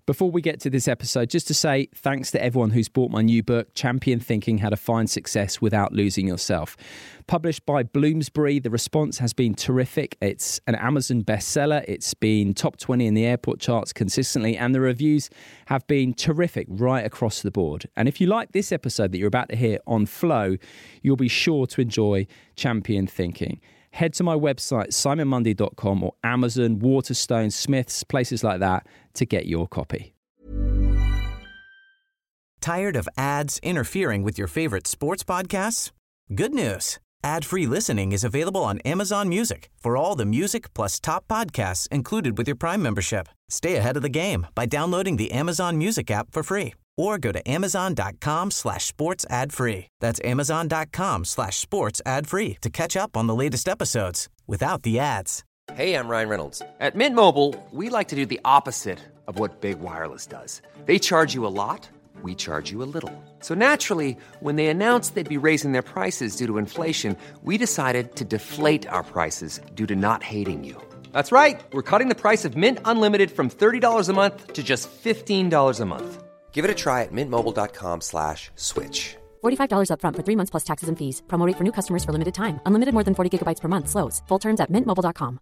Before we get to this episode, just to say thanks to everyone who's bought my new book, Champion Thinking: How to Find Success Without Losing Yourself. Published by Bloomsbury, the response has been terrific. It's an Amazon bestseller. It's been top 20 in the airport charts consistently, and the reviews have been terrific right across the board. And if you like this episode that you're about to hear on Flow, you'll be sure to enjoy Champion Thinking. Head to my website, simonmundy.com, or Amazon, Waterstone, Smiths, places like that to get your copy. Tired of ads interfering with your favorite sports podcasts? Good news. Ad-free listening is available on Amazon Music for all the music plus top podcasts included with your Prime membership. Stay ahead of the game by downloading the Amazon Music app for free or go to amazon.com/sports ad free. That's amazon.com/sports ad free to catch up on the latest episodes without the ads. Hey, I'm Ryan Reynolds. At Mint Mobile, we like to do the opposite of what Big Wireless does. They charge you a lot. We charge you a little. So naturally, when they announced they'd be raising their prices due to inflation, we decided to deflate our prices due to not hating you. That's right. We're cutting the price of Mint Unlimited from $30 a month to just $15 a month. Give it a try at mintmobile.com/switch. $45 up front for 3 months plus taxes and fees. Promo rate for new customers for limited time. Unlimited more than 40 gigabytes per month. Slows full terms at mintmobile.com.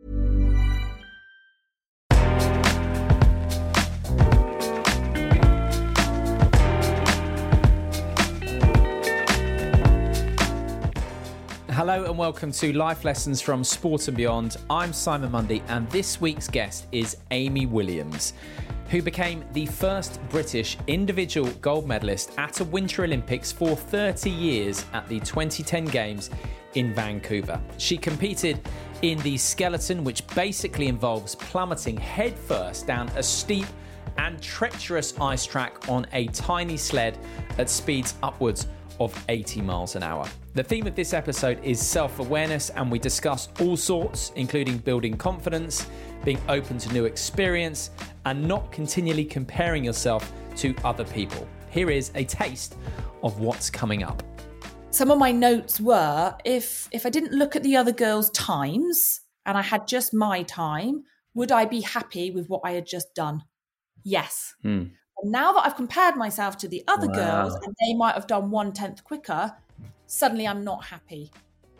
Hello and welcome to Life Lessons from Sport and Beyond. I'm Simon Mundy, and this week's guest is Amy Williams, who became the first British individual gold medalist at a Winter Olympics for 30 years at the 2010 Games in Vancouver. She competed in the skeleton, which basically involves plummeting headfirst down a steep and treacherous ice track on a tiny sled at speeds upwards of 80 miles an hour. The theme of this episode is self-awareness, and we discuss all sorts, including building confidence, being open to new experience, and not continually comparing yourself to other people. Here is a taste of what's coming up. Some of my notes were, if I didn't look at the other girls' times and I had just my time, would I be happy with what I had just done? Yes. And now that I've compared myself to the other girls and they might have done 1/10 quicker, suddenly I'm not happy.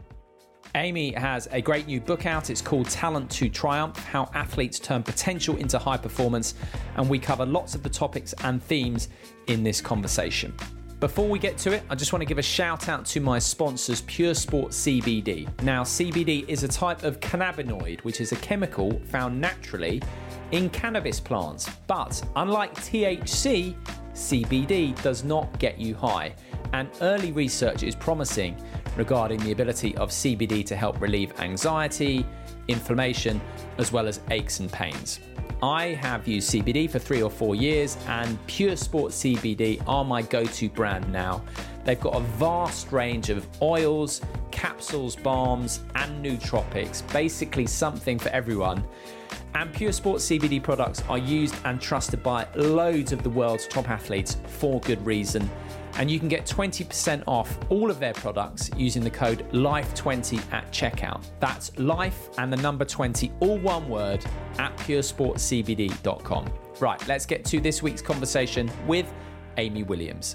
Amy has a great new book out. It's called Talent to Triumph: How Athletes Turn Potential into High Performance. And we cover lots of the topics and themes in this conversation. Before we get to it, I just want to give a shout out to my sponsors, Pure Sport CBD. Now, CBD is a type of cannabinoid, which is a chemical found naturally in cannabis plants. But unlike THC, CBD does not get you high. And early research is promising regarding the ability of CBD to help relieve anxiety, inflammation, as well as aches and pains. I have used CBD for 3 or 4 years, and Pure Sport CBD are my go-to brand now. They've got a vast range of oils, capsules, balms, and nootropics, basically something for everyone. And Pure Sport CBD products are used and trusted by loads of the world's top athletes for good reason. And you can get 20% off all of their products using the code LIFE20 at checkout. That's LIFE and the number 20, all one word, at puresportcbd.com. Right, let's get to this week's conversation with Amy Williams.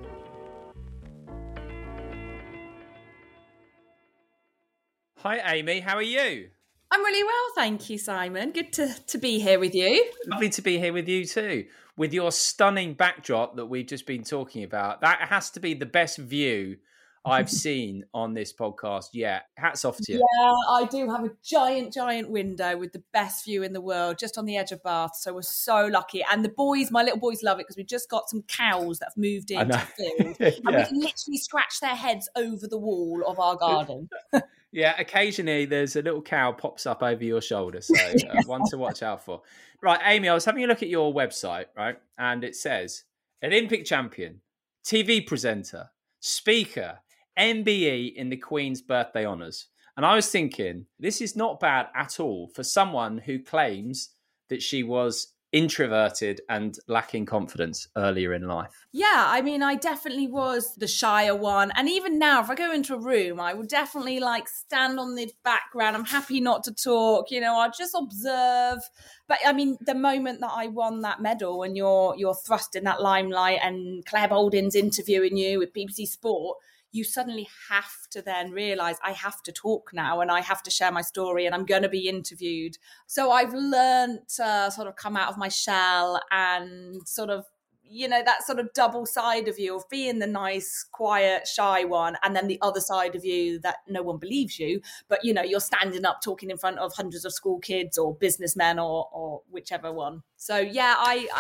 Hi, Amy. How are you? I'm really well, thank you, Simon. Good to be here with you. Lovely to be here with you too. With your stunning backdrop that we've just been talking about. That has to be the best view I've seen on this podcast yet. Hats off to you. Yeah, I do have a giant window with the best view in the world, just on the edge of Bath. So we're so lucky. And the boys, my little boys love it because we've just got some cows that have moved into the field. Yeah. And we can literally scratch their heads over the wall of our garden. Yeah, occasionally there's a little cow pops up over your shoulder, so one to watch out for. Right, Amy, I was having a look at your website, right, and it says Olympic champion, TV presenter, speaker, MBE in the Queen's Birthday Honours. And I was thinking, this is not bad at all for someone who claims that she was introverted and lacking confidence earlier in life? Yeah, I mean, I definitely was the shyer one. And even now, if I go into a room, I would definitely like stand on the background. I'm happy not to talk, I'll just observe. But I mean, the moment that I won that medal and you're thrust in that limelight and Claire Balding's interviewing you with BBC Sport, you suddenly have to then realise I have to talk now and I have to share my story and I'm going to be interviewed. So I've learned to sort of come out of my shell and sort of, that sort of double side of you of being the nice, quiet, shy one, and then the other side of you that no one believes you, but you're standing up talking in front of hundreds of school kids or businessmen or whichever one. So yeah,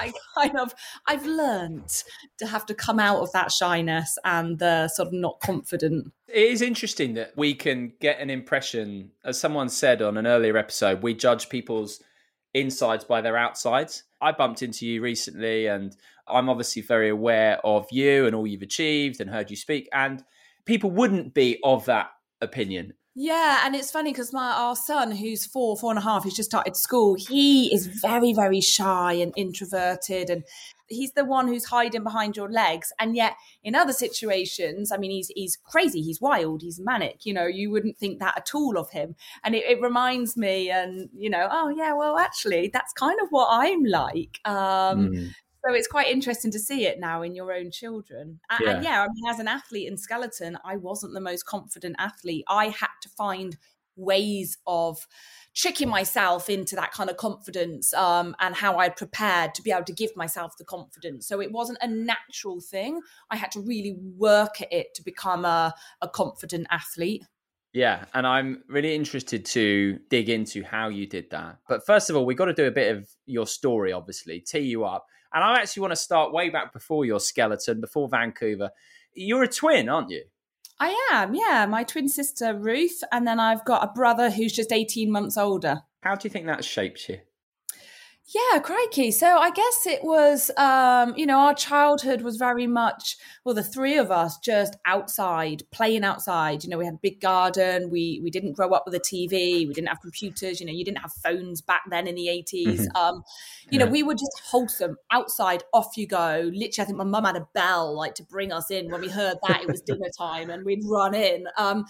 I've learned to have to come out of that shyness and the sort of not confident. It is interesting that we can get an impression, as someone said on an earlier episode, we judge people's insides by their outsides. I bumped into you recently and I'm obviously very aware of you and all you've achieved and heard you speak, and people wouldn't be of that opinion. Yeah, and it's funny because our son, who's 4.5, he's just started school, he is very, very shy and introverted, and he's the one who's hiding behind your legs. And yet in other situations, I mean, he's crazy, he's wild, he's manic, you wouldn't think that at all of him. And it reminds me, and, oh yeah, well, actually, that's kind of what I'm like. So it's quite interesting to see it now in your own children. Yeah. And yeah, I mean, as an athlete in skeleton, I wasn't the most confident athlete. I had to find ways of tricking myself into that kind of confidence and how I prepared to be able to give myself the confidence. So it wasn't a natural thing. I had to really work at it to become a confident athlete. Yeah, and I'm really interested to dig into how you did that. But first of all, we've got to do a bit of your story, obviously, tee you up. And I actually want to start way back before your skeleton, before Vancouver. You're a twin, aren't you? I am, yeah. My twin sister, Ruth, and then I've got a brother who's just 18 months older. How do you think that shaped you? Yeah, crikey. So I guess it was, our childhood was very much, the three of us just outside, playing outside. We had a big garden. We didn't grow up with a TV. We didn't have computers. You didn't have phones back then in the 80s. Mm-hmm. We were just wholesome, outside, off you go. Literally, I think my mum had a bell to bring us in. When we heard that, it was dinner time and we'd run in.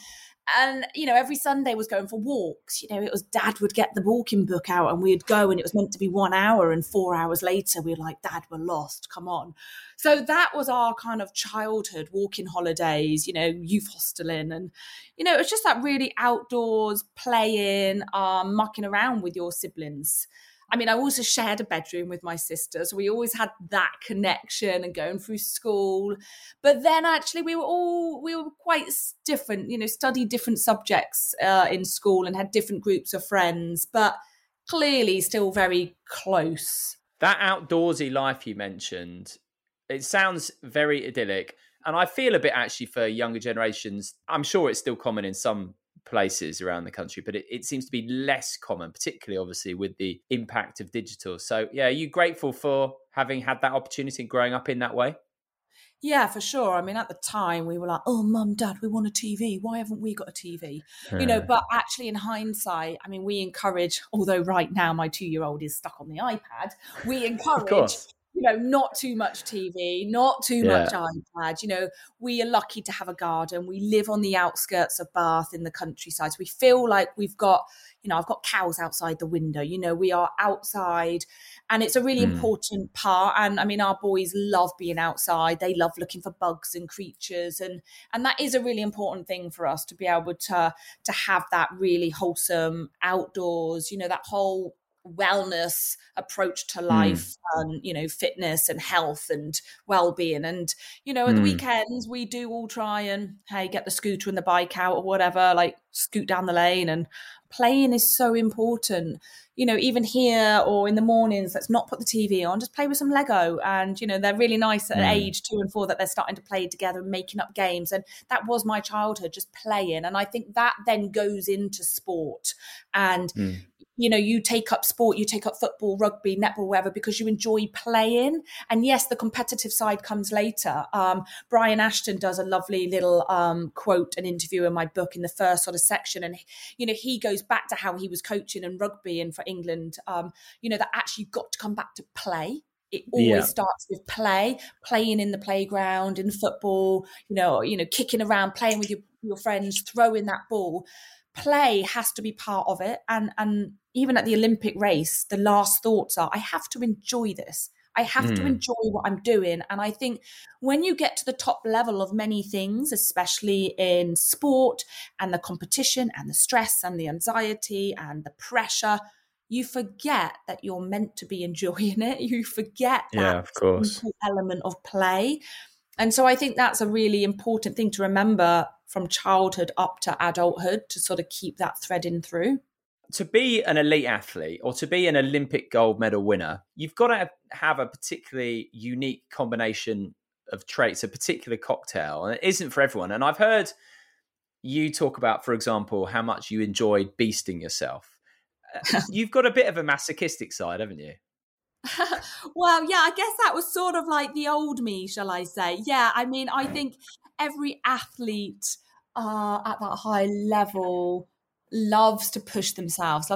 And, every Sunday was going for walks. It was Dad would get the walking book out and we'd go, and it was meant to be 1 hour, and 4 hours later we were like, Dad, we're lost. Come on. So that was our kind of childhood, walking holidays, youth hosteling. And, it was just that really outdoors playing, mucking around with your siblings. I mean, I also shared a bedroom with my sister, so we always had that connection and going through school. But then actually we were quite different, studied different subjects in school and had different groups of friends, but clearly still very close. That outdoorsy life you mentioned, it sounds very idyllic. And I feel a bit actually for younger generations, I'm sure it's still common in some places around the country, but it seems to be less common, particularly obviously with the impact of digital. So yeah, are you grateful for having had that opportunity and growing up in that way? Yeah, for sure. I mean, at the time we were like, oh, Mum, Dad, we want a TV. Why haven't we got a TV? But actually in hindsight, I mean, we encourage, although right now my 2-year-old is stuck on the iPad, we encourage not too much TV, not too much iPad. We are lucky to have a garden. We live on the outskirts of Bath in the countryside. So we feel like we've got, I've got cows outside the window. We are outside, and it's a really important part. And I mean, our boys love being outside. They love looking for bugs and creatures. And that is a really important thing for us to be able to have that really wholesome outdoors, that whole wellness approach to life and fitness and health and well-being. And at the weekends we do all try and get the scooter and the bike out or whatever, scoot down the lane. And playing is so important, even here or in the mornings. Let's not put the TV on, just play with some Lego. And they're really nice at age 2 and 4 that they're starting to play together and making up games. And that was my childhood, just playing. And I think that then goes into sport. And you take up sport, you take up football, rugby, netball, whatever, because you enjoy playing. And yes, the competitive side comes later. Brian Ashton does a lovely little quote, an interview in my book in the first sort of section. And, he goes back to how he was coaching in rugby and for England, that actually you've got to come back to play. It always starts with playing in the playground, in football, kicking around, playing with your friends, throwing that ball. Play has to be part of it. And even at the Olympic race, the last thoughts are, I have to enjoy this. I have to enjoy what I'm doing. And I think when you get to the top level of many things, especially in sport and the competition and the stress and the anxiety and the pressure, you forget that you're meant to be enjoying it. You forget that element of play. And so I think that's a really important thing to remember from childhood up to adulthood, to sort of keep that threading through. To be an elite athlete or to be an Olympic gold medal winner, you've got to have a particularly unique combination of traits, a particular cocktail, and it isn't for everyone. And I've heard you talk about, for example, how much you enjoyed beasting yourself. You've got a bit of a masochistic side, haven't you? Well, yeah, I guess that was sort of like the old me, shall I say. Yeah, I mean, I think every athlete at that high level loves to push themselves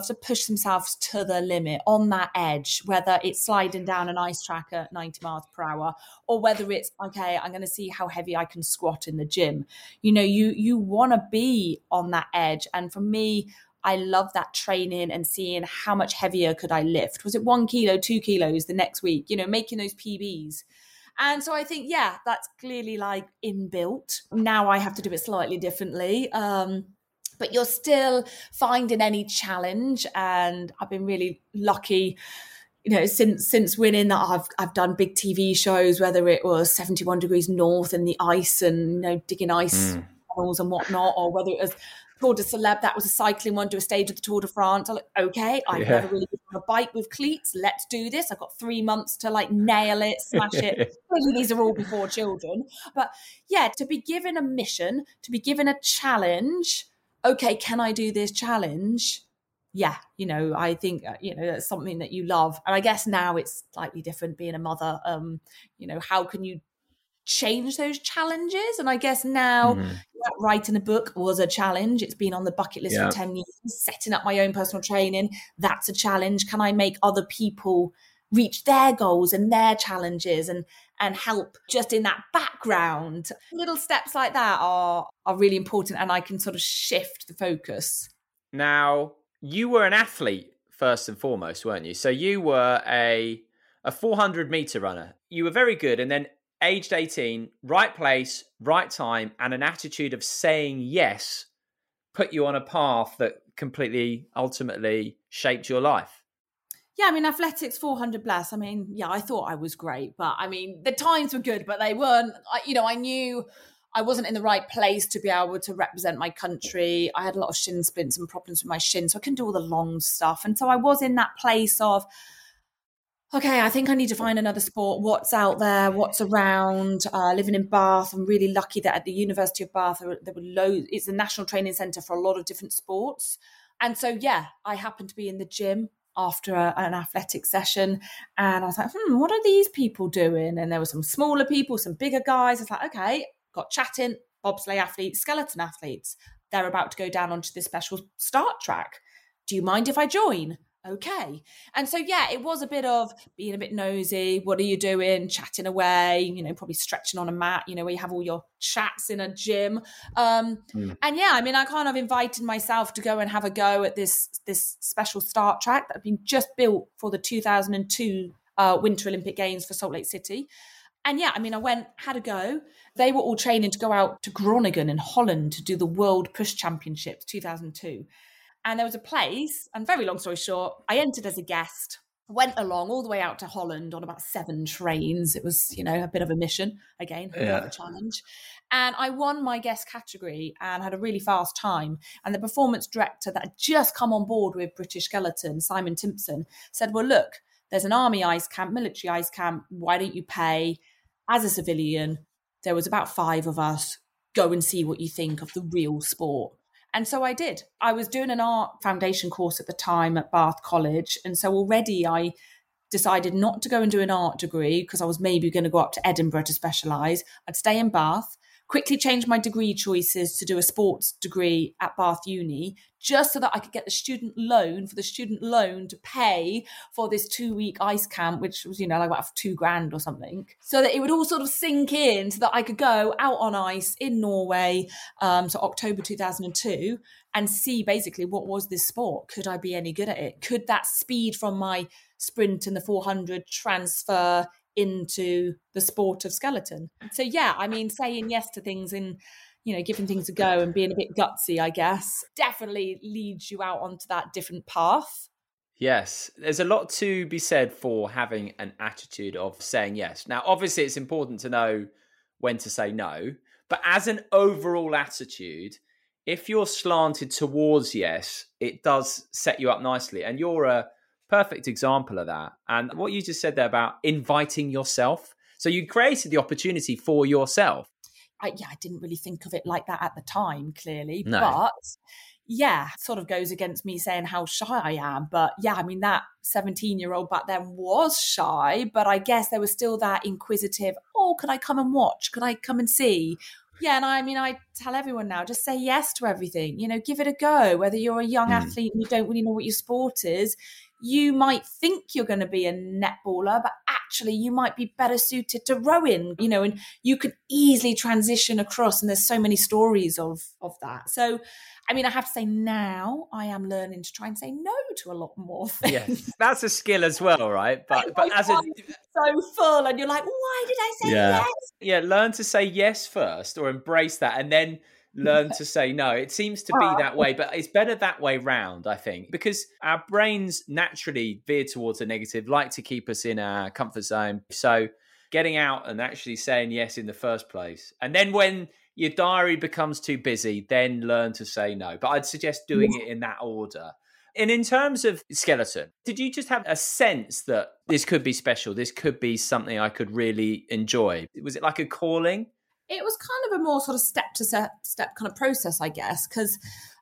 to the limit, on that edge, whether it's sliding down an ice track at 90 miles per hour or whether it's, okay, I'm going to see how heavy I can squat in the gym. You want to be on that edge. And for me, I love that training and seeing how much heavier could I lift. Was it 1 kilo, 2 kilos the next week, making those PBs. And so I think, yeah, that's clearly like inbuilt. Now I have to do it slightly differently. But you're still finding any challenge. And I've been really lucky, since winning, that I've done big TV shows, whether it was 71 Degrees North and the ice and, digging ice tunnels and whatnot, or whether it was Tour de Celeb, that was a cycling one, do a stage of the Tour de France. I'm like, okay, I've never really been on a bike with cleats. Let's do this. I've got 3 months to nail it, smash it. Clearly these are all before children. But yeah, to be given a mission, to be given a challenge, okay, can I do this challenge? Yeah, I think, that's something that you love. And I guess now it's slightly different being a mother. How can you change those challenges? And I guess now writing a book was a challenge. It's been on the bucket list for 10 years. Setting up my own personal training, that's a challenge. Can I make other people reach their goals and their challenges and help just in that background? Little steps like that are really important, and I can sort of shift the focus. Now, you were an athlete first and foremost, weren't you? So you were a 400 meter runner. You were very good, and then aged 18, right place, right time, and an attitude of saying yes put you on a path that completely, ultimately shaped your life. Yeah, I mean, athletics 400 plus. I mean, yeah, I thought I was great, but I mean, the times were good, but they weren't. I knew I wasn't in the right place to be able to represent my country. I had a lot of shin splints and problems with my shin, so I couldn't do all the long stuff. And so I was in that place of, okay, I think I need to find another sport. What's out there? What's around? Living in Bath, I'm really lucky that at the University of Bath, there were loads. It's a national training centre for a lot of different sports. And so, yeah, I happened to be in the gym after an athletic session. And I was like, what are these people doing? And there were some smaller people, some bigger guys. I was like, okay, got chatting, bobsleigh athletes, skeleton athletes. They're about to go down onto this special start track. Do you mind if I join? Okay. And so, yeah, it was a bit of being a bit nosy. What are you doing? Chatting away, probably stretching on a mat, where you have all your chats in a gym. And yeah, I mean, I kind of invited myself to go and have a go at this special start track that had been just built for the 2002 Winter Olympic Games for Salt Lake City. And yeah, I mean, I went, had a go. They were all training to go out to Groningen in Holland to do the World Push Championships 2002. And there was a place, and very long story short, I entered as a guest, went along all the way out to Holland on about 7 trains. It was, a bit of a mission, again, a bit of a challenge. And I won my guest category and had a really fast time. And the performance director that had just come on board with British Skeleton, Simon Timpson, said, well, look, there's an army ice camp, military ice camp. Why don't you pay as a civilian? There was about 5 of us. Go and see what you think of the real sport. And so I did. I was doing an art foundation course at the time at Bath College. And so already I decided not to go and do an art degree because I was maybe going to go up to Edinburgh to specialise. I'd stay in Bath, quickly changed my degree choices to do a sports degree at Bath Uni, just so that I could get the student loan to pay for this 2-week ice camp, which was, like about $2,000 or something, so that it would all sort of sink in so that I could go out on ice in Norway, so October 2002, and see basically what was this sport. Could I be any good at it? Could that speed from my sprint and the 400 transfer into the sport of skeleton? So yeah, I mean, saying yes to things and giving things a go and being a bit gutsy, I guess, definitely leads you out onto that different path. Yes, there's a lot to be said for having an attitude of saying yes. Now, obviously, it's important to know when to say no, but as an overall attitude, if you're slanted towards yes, it does set you up nicely. And you're a perfect example of that. And what you just said there about inviting yourself. So you created the opportunity for yourself. I didn't really think of it like that at the time, clearly. No. But yeah, sort of goes against me saying how shy I am. But yeah, I mean, that 17-year-old back then was shy, but I guess there was still that inquisitive, could I come and watch? Could I come and see? Yeah, and I tell everyone now, just say yes to everything. Give it a go. Whether you're a young athlete and you don't really know what your sport is, you might think you're going to be a netballer, but actually you might be better suited to rowing, and you could easily transition across. And there's so many stories of that. So, I have to say now I am learning to try and say no to a lot more things. Yes, that's a skill as well, right? But as so full, and you're like, why did I say yes? Yeah, learn to say yes first, or embrace that, and then learn to say no. It seems to be that way, but it's better that way round, I think, because our brains naturally veer towards the negative, like to keep us in our comfort zone. So getting out and actually saying yes in the first place. And then when your diary becomes too busy, then learn to say no. But I'd suggest doing it in that order. And in terms of skeleton, did you just have a sense that this could be special? This could be something I could really enjoy? Was it like a calling? It was kind of a more sort of step kind of process, I guess, because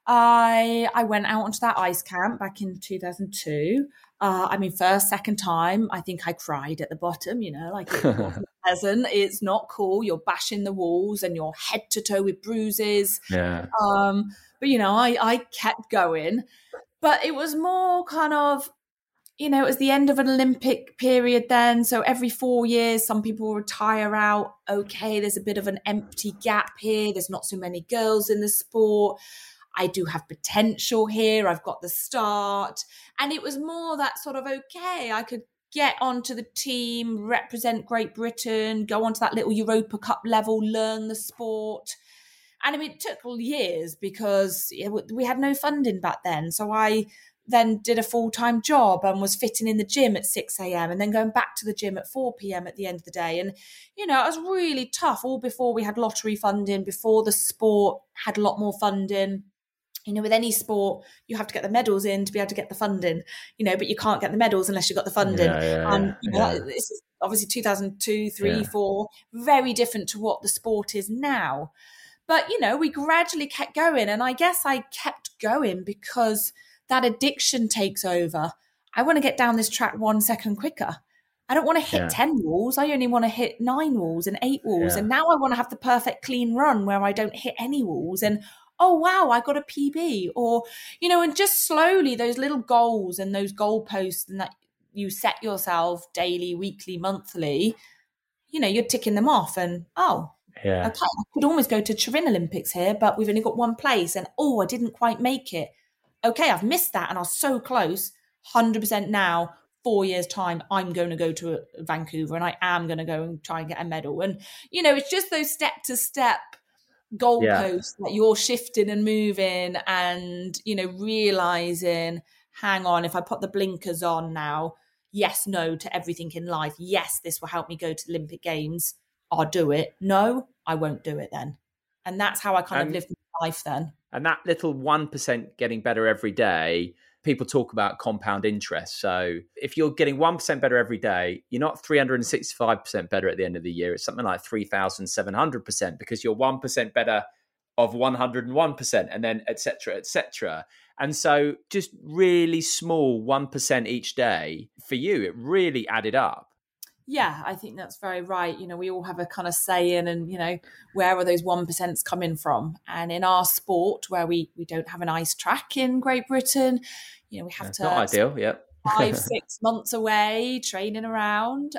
I went out onto that ice camp back in 2002. First, second time, I think I cried at the bottom, like it wasn't pleasant. It's not cool. You're bashing the walls and you're head to toe with bruises. Yeah. But, I kept going. But it was more kind of, it was the end of an Olympic period then. So every 4 years, some people retire out. Okay, there's a bit of an empty gap here. There's not so many girls in the sport. I do have potential here. I've got the start. And it was more that sort of, okay, I could get onto the team, represent Great Britain, go onto that little Europa Cup level, learn the sport. And it took years because we had no funding back then. So I then did a full-time job and was fitting in the gym at 6 a.m. and then going back to the gym at 4 p.m. at the end of the day. And, it was really tough, all before we had lottery funding, before the sport had a lot more funding. With any sport, you have to get the medals in to be able to get the funding, but you can't get the medals unless you've got the funding. This is obviously 2002, 3, 4, very different to what the sport is now. But, we gradually kept going. And I guess I kept going because that addiction takes over. I want to get down this track 1 second quicker. I don't want to hit 10 walls. I only want to hit 9 walls and 8 walls. And now I want to have the perfect clean run where I don't hit any walls. And, oh, wow, I got a PB. Or, and just slowly those little goals and those goalposts and that you set yourself daily, weekly, monthly, you're ticking them off and, okay, I could almost go to Turin Olympics here, but we've only got one place. And, I didn't quite make it. Okay, I've missed that and I was so close. 100% now, 4 years' time, I'm going to go to Vancouver and I am going to go and try and get a medal. And, it's just those step-to-step goalposts that you're shifting and moving and, realising, hang on, if I put the blinkers on now, yes, no to everything in life. Yes, this will help me go to the Olympic Games. I'll do it. No, I won't do it then. And that's how I kind of lived my life then. And that little 1% getting better every day, people talk about compound interest. So if you're getting 1% better every day, you're not 365% better at the end of the year. It's something like 3,700% because you're 1% better of 101%, and then et cetera, et cetera. And so just really small 1% each day for you, it really added up. Yeah, I think that's very right. We all have a kind of saying, and, where are those 1% coming from? And in our sport, where we don't have an ice track in Great Britain, we have That's to... not ideal, yep. 5-6 months away, training around.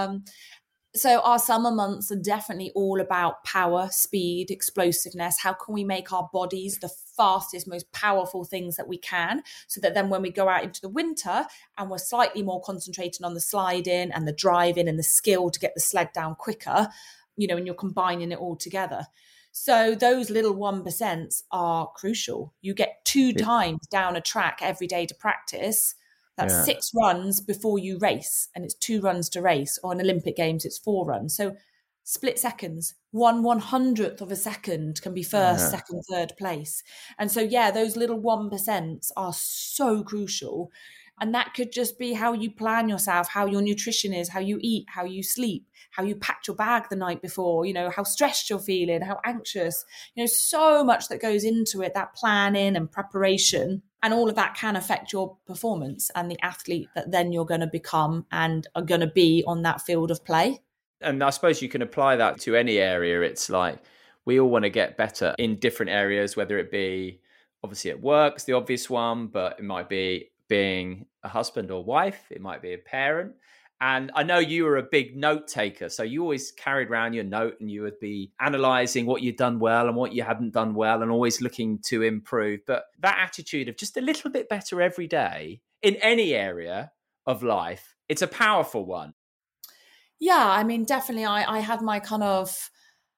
So our summer months are definitely all about power, speed, explosiveness. How can we make our bodies the fastest, most powerful things that we can, so that then when we go out into the winter and we're slightly more concentrating on the sliding and the driving and the skill to get the sled down quicker, and you're combining it all together. So those little 1% are crucial. You get 2 times down a track every day to practice. That's 6 runs before you race, and it's 2 runs to race. Or in Olympic Games, it's 4 runs. So split seconds, 1/100th of a second can be first, second, third place. And so, those little 1% are so crucial. And that could just be how you plan yourself, how your nutrition is, how you eat, how you sleep, how you packed your bag the night before, how stressed you're feeling, how anxious, so much that goes into it, that planning and preparation. And all of that can affect your performance and the athlete that then you're going to become and are going to be on that field of play. And I suppose you can apply that to any area. It's like we all want to get better in different areas, whether it be obviously at work, it's the obvious one, but it might be being a husband or wife, it might be a parent. And I know you were a big note taker, so you always carried around your note and you would be analysing what you'd done well and what you hadn't done well and always looking to improve. But that attitude of just a little bit better every day in any area of life, it's a powerful one. Yeah, I mean, definitely I had my kind of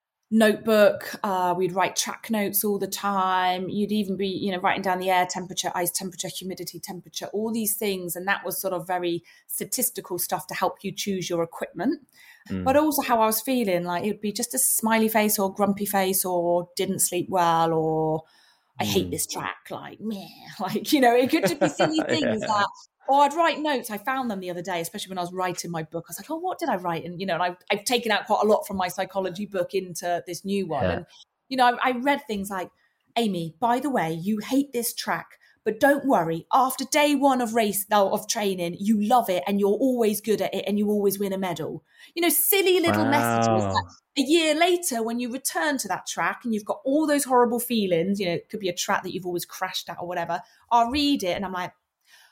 notebook. We'd write track notes all the time. You'd even be, writing down the air temperature, ice temperature, humidity temperature, all these things. And that was sort of very statistical stuff to help you choose your equipment. But also how I was feeling, like it would be just a smiley face or grumpy face or didn't sleep well or I hate this track, like, meh. Like, it could just be silly things that... Or I'd write notes. I found them the other day, especially when I was writing my book. I was like, what did I write? And, and I've taken out quite a lot from my psychology book into this new one. Yeah. And, I read things like, Amy, by the way, you hate this track, but don't worry. After day 1 of training, you love it and you're always good at it and you always win a medal. Silly little messages that a year later, when you return to that track and you've got all those horrible feelings, it could be a track that you've always crashed at or whatever. I'll read it and I'm like,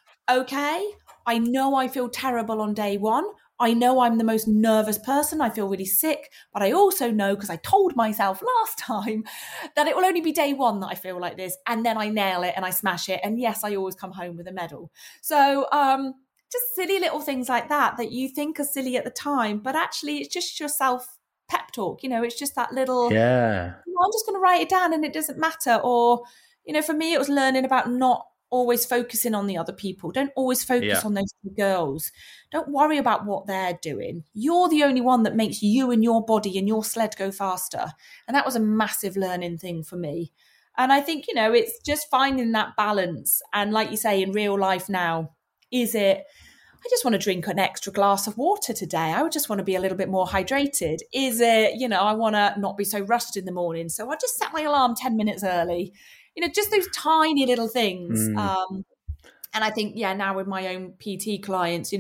okay, I know I feel terrible on day 1. I know I'm the most nervous person. I feel really sick. But I also know, because I told myself last time, that it will only be day 1 that I feel like this. And then I nail it and I smash it. And yes, I always come home with a medal. So just silly little things like that you think are silly at the time. But actually, it's just your self pep talk. It's just that little, I'm just going to write it down and it doesn't matter. Or, for me, it was learning about not always focusing on the other people. Don't always focus on those girls. Don't worry about what they're doing. You're the only one that makes you and your body and your sled go faster. And that was a massive learning thing for me. And I think, it's just finding that balance. And like you say, in real life now, is it, I just want to drink an extra glass of water today. I would just want to be a little bit more hydrated. Is it, I want to not be so rushed in the morning. So I just set my alarm 10 minutes early. Just those tiny little things. And I think, now with my own PT clients,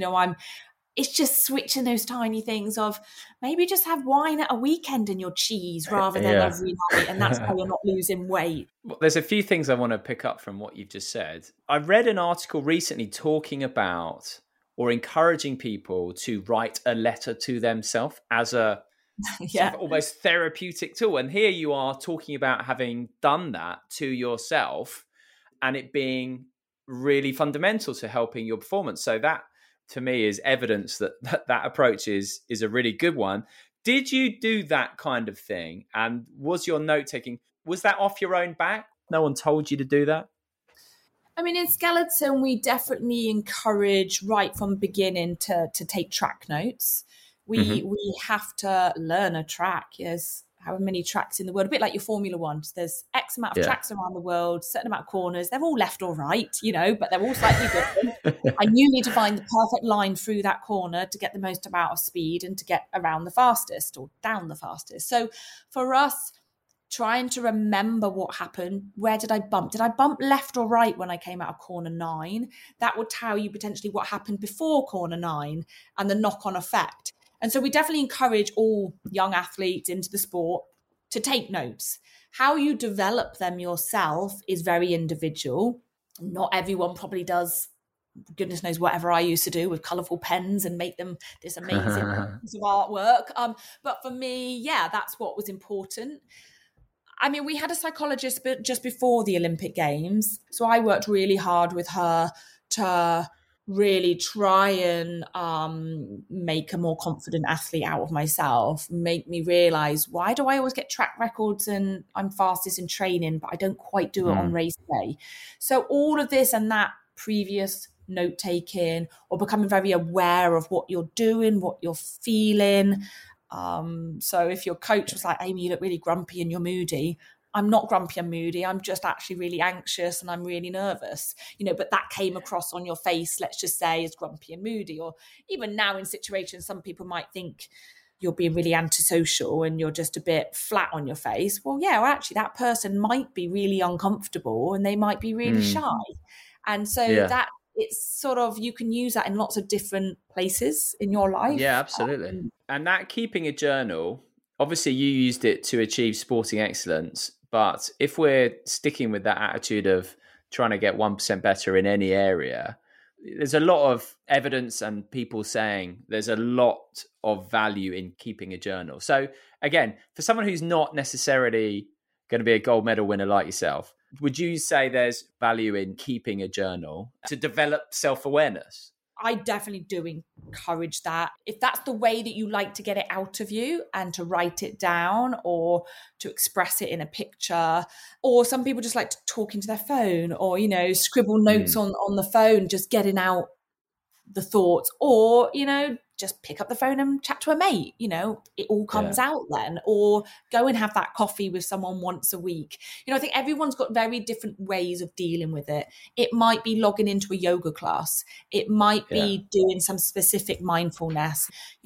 it's just switching those tiny things of maybe just have wine at a weekend and your cheese rather than every night. And that's how you're not losing weight. Well, there's a few things I want to pick up from what you've just said. I read an article recently talking about or encouraging people to write a letter to themselves as a sort of almost therapeutic tool. And here you are talking about having done that to yourself and it being really fundamental to helping your performance. So that to me is evidence that approach is a really good one. Did you do that kind of thing? And was your note taking, was that off your own back? No one told you to do that? I mean, in Skeleton, we definitely encourage right from the beginning to take track notes. We have to learn a track. There's however many tracks in the world, a bit like your Formula One. There's X amount of tracks around the world, certain amount of corners. They're all left or right, but they're all slightly different. And you need to find the perfect line through that corner to get the most amount of speed and to get around the fastest or down the fastest. So for us, trying to remember what happened. Where did I bump? Did I bump left or right when I came out of corner 9? That would tell you potentially what happened before corner 9 and the knock-on effect. And so we definitely encourage all young athletes into the sport to take notes. How you develop them yourself is very individual. Not everyone probably does, goodness knows, whatever I used to do with colourful pens and make them this amazing piece of artwork. But for me, yeah, that's what was important. I mean, we had a psychologist just before the Olympic Games. So I worked really hard with her to really try and make a more confident athlete out of myself, make me realise, why do I always get track records and I'm fastest in training, but I don't quite do it on race day? So all of this and that previous note taking, or becoming very aware of what you're doing, what you're feeling. So if your coach was like, Amy, you look really grumpy and you're moody, I'm not grumpy and moody. I'm just actually really anxious and I'm really nervous, but that came across on your face, let's just say, as grumpy and moody. Or even now in situations, some people might think you're being really antisocial and you're just a bit flat on your face. Well, yeah, well, actually that person might be really uncomfortable and they might be really shy. And so that it's sort of, you can use that in lots of different places in your life. Yeah, absolutely. And that keeping a journal, obviously you used it to achieve sporting excellence, but if we're sticking with that attitude of trying to get 1% better in any area, there's a lot of evidence and people saying there's a lot of value in keeping a journal. So again, for someone who's not necessarily going to be a gold medal winner like yourself, would you say there's value in keeping a journal to develop self-awareness? I definitely do encourage that. If that's the way that you like to get it out of you and to write it down or to express it in a picture, or some people just like to talk into their phone or, scribble notes on the phone, just getting out the thoughts, or, just pick up the phone and chat to a mate, it all comes out then, or go and have that coffee with someone once a week. I think everyone's got very different ways of dealing with it. It might be logging into a yoga class. It might be doing some specific mindfulness.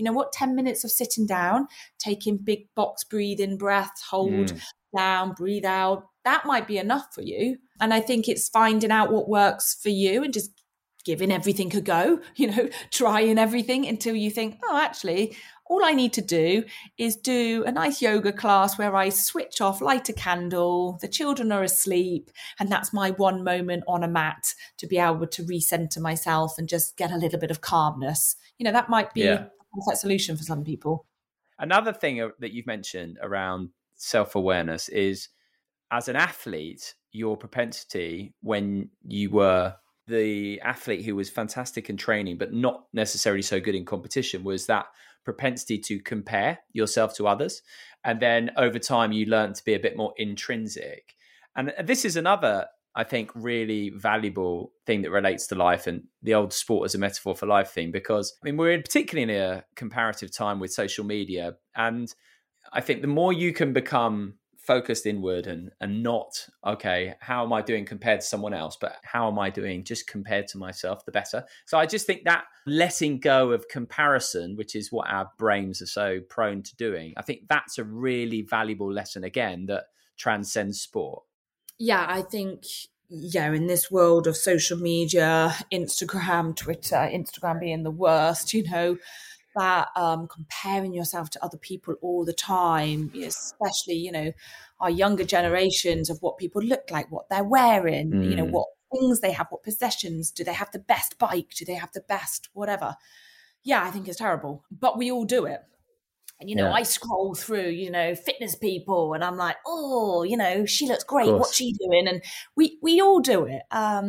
10 minutes of sitting down, taking big box breathing breaths, hold down, breathe out. That might be enough for you. And I think it's finding out what works for you and just giving everything a go, trying everything until you think, oh, actually, all I need to do is do a nice yoga class where I switch off, light a candle, the children are asleep, and that's my one moment on a mat to be able to recenter myself and just get a little bit of calmness. That might be a perfect solution for some people. Another thing that you've mentioned around self-awareness is, as an athlete, your propensity when you were the athlete who was fantastic in training, but not necessarily so good in competition, was that propensity to compare yourself to others. And then over time, you learn to be a bit more intrinsic. And this is another, I think, really valuable thing that relates to life and the old sport as a metaphor for life thing, because we're particularly in a comparative time with social media. And I think the more you can become focused inward and not, okay, how am I doing compared to someone else, but how am I doing just compared to myself, the better. So I just think that letting go of comparison, which is what our brains are so prone to doing, I think that's a really valuable lesson, again, that transcends sport. Yeah, I think, in this world of social media, Instagram, Twitter, Instagram being the worst, that comparing yourself to other people all the time, especially, our younger generations, of what people look like, what they're wearing, what things they have, what possessions, do they have the best bike, do they have the best whatever. I think it's terrible, but we all do it. And, I scroll through, fitness people and I'm like, oh, she looks great, what's she doing? And we all do it.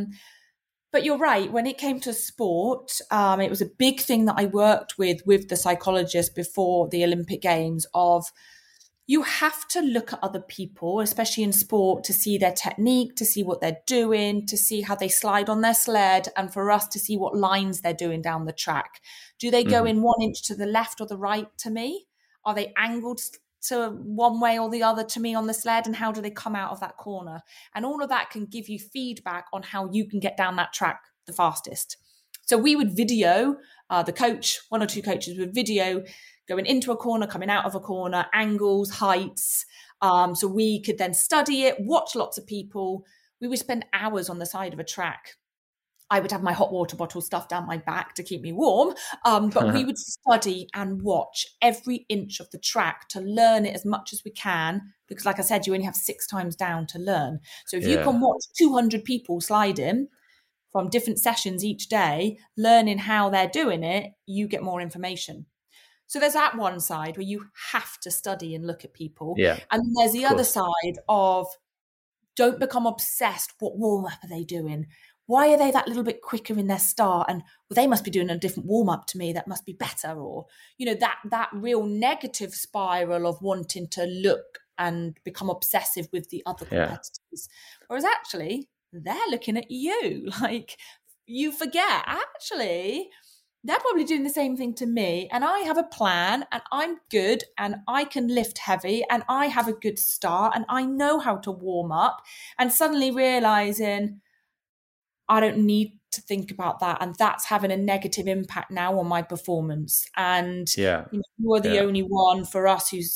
But you're right, when it came to sport, it was a big thing that I worked with the psychologist before the Olympic Games, of you have to look at other people, especially in sport, to see their technique, to see what they're doing, to see how they slide on their sled, and for us to see what lines they're doing down the track. Do they go in 1 inch to the left or the right to me? Are they angled to one way or the other to me on the sled, and how do they come out of that corner? And all of that can give you feedback on how you can get down that track the fastest. So we would video, the coach, one or two coaches would video going into a corner, coming out of a corner, angles, heights, So we could then study it, watch lots of people. We would spend hours on the side of a track. I would have my hot water bottle stuffed down my back to keep me warm. But we would study and watch every inch of the track to learn it as much as we can. Because like I said, you only have 6 times down to learn. So if you can watch 200 people sliding from different sessions each day, learning how they're doing it, you get more information. So there's that one side where you have to study and look at people. Yeah. And then there's the other side of don't become obsessed. What warm-up are they doing? Why are they that little bit quicker in their start? And well, they must be doing a different warm-up to me. That must be better. Or, that real negative spiral of wanting to look and become obsessive with the other competitors. Whereas actually, they're looking at you. Like, you forget, actually, they're probably doing the same thing to me. And I have a plan and I'm good and I can lift heavy and I have a good start and I know how to warm up. And suddenly realizing I don't need to think about that. And that's having a negative impact now on my performance. And you are the only one for us who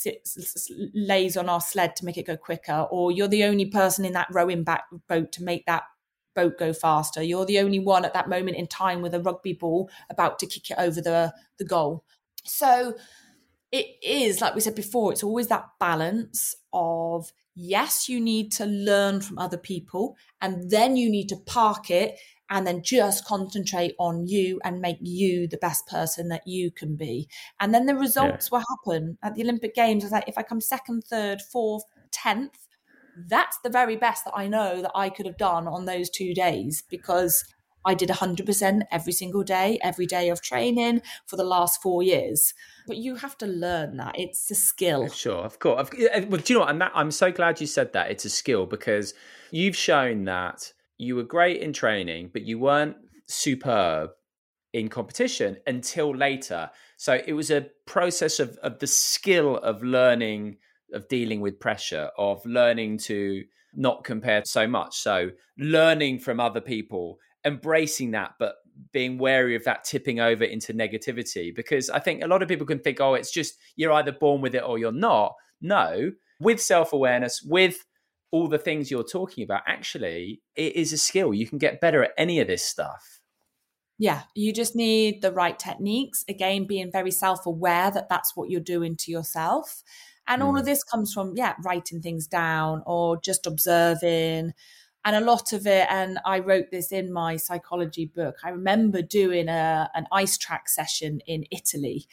lays on our sled to make it go quicker. Or you're the only person in that rowing back boat to make that boat go faster. You're the only one at that moment in time with a rugby ball about to kick it over the goal. So it is, like we said before, it's always that balance of, yes, you need to learn from other people and then you need to park it and then just concentrate on you and make you the best person that you can be. And then the results will happen. At the Olympic Games, it's like, if I come 2nd, 3rd, 4th, 10th, that's the very best that I know that I could have done on those 2 days, because I did 100% every single day, every day of training for the last 4 years. But you have to learn that. It's a skill. Sure, of course. Well, do you know what? I'm so glad you said that. It's a skill, because you've shown that you were great in training, but you weren't superb in competition until later. So it was a process of the skill of learning, of dealing with pressure, of learning to not compare so much. So learning from other people, embracing that, but being wary of that tipping over into negativity. Because I think a lot of people can think, oh, it's just you're either born with it or you're not. No, with self-awareness, with all the things you're talking about, actually, it is a skill. You can get better at any of this stuff. Yeah, you just need the right techniques. Again, being very self-aware that that's what you're doing to yourself. And all of this comes from, writing things down or just observing. And a lot of it, and I wrote this in my psychology book, I remember doing an ice track session in Italy.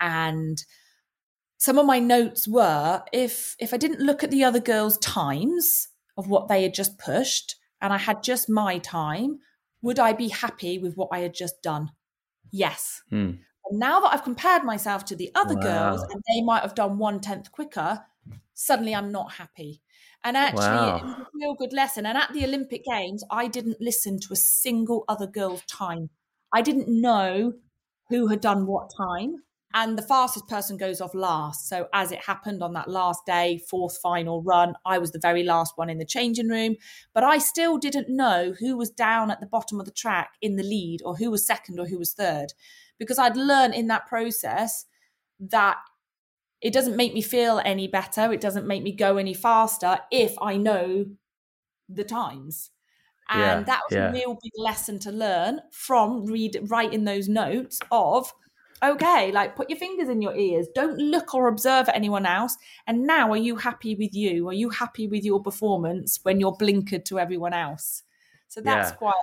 And some of my notes were, if I didn't look at the other girls' times of what they had just pushed, and I had just my time, would I be happy with what I had just done? Yes. And now that I've compared myself to the other girls, and they might have done 1/10 quicker, suddenly I'm not happy. And actually, it was a real good lesson. And at the Olympic Games, I didn't listen to a single other girl's time. I didn't know who had done what time. And the fastest person goes off last. So as it happened on that last day, 4th final run, I was the very last one in the changing room. But I still didn't know who was down at the bottom of the track in the lead, or who was 2nd or who was 3rd. Because I'd learned in that process that it doesn't make me feel any better. It doesn't make me go any faster if I know the times. And that was a real big lesson to learn from writing those notes of, okay, like, put your fingers in your ears. Don't look or observe at anyone else. And now, are you happy with you? Are you happy with your performance when you're blinkered to everyone else? So that's quite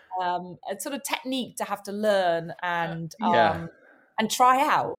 a sort of technique to have to learn and try out.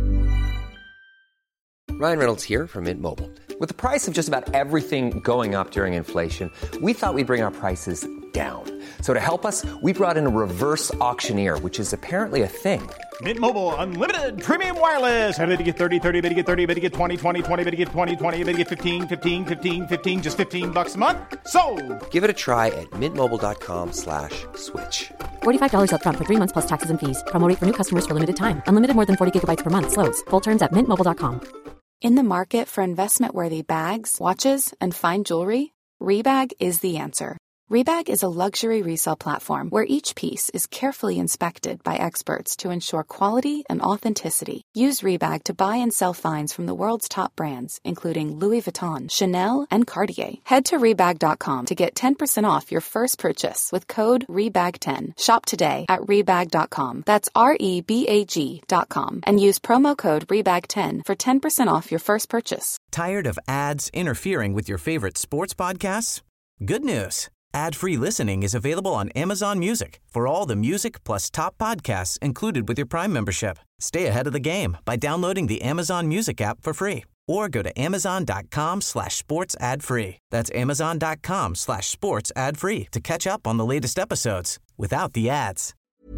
Ryan Reynolds here from Mint Mobile. With the price of just about everything going up during inflation, we thought we'd bring our prices down. So to help us, we brought in a reverse auctioneer, which is apparently a thing. Mint Mobile Unlimited Premium Wireless. How to get 30, 30, bit to get 30, bit to get 20, 20, 20, bit to get 20, 20, bit to get 15, 15, 15, 15, just $15 a month? Sold! Give it a try at mintmobile.com/switch. $45 up front for 3 months plus taxes and fees. Promo rate for new customers for limited time. Unlimited more than 40 gigabytes per month. Slows full terms at mintmobile.com. In the market for investment-worthy bags, watches, and fine jewelry, Rebag is the answer. Rebag is a luxury resale platform where each piece is carefully inspected by experts to ensure quality and authenticity. Use Rebag to buy and sell finds from the world's top brands, including Louis Vuitton, Chanel, and Cartier. Head to Rebag.com to get 10% off your first purchase with code REBAG10. Shop today at Rebag.com. That's REBAG.com. And use promo code REBAG10 for 10% off your first purchase. Tired of ads interfering with your favorite sports podcasts? Good news. Ad-free listening is available on Amazon Music for all the music plus top podcasts included with your Prime membership. Stay ahead of the game by downloading the Amazon Music app for free or go to amazon.com/sports ad free. That's amazon.com/sports ad free to catch up on the latest episodes without the ads.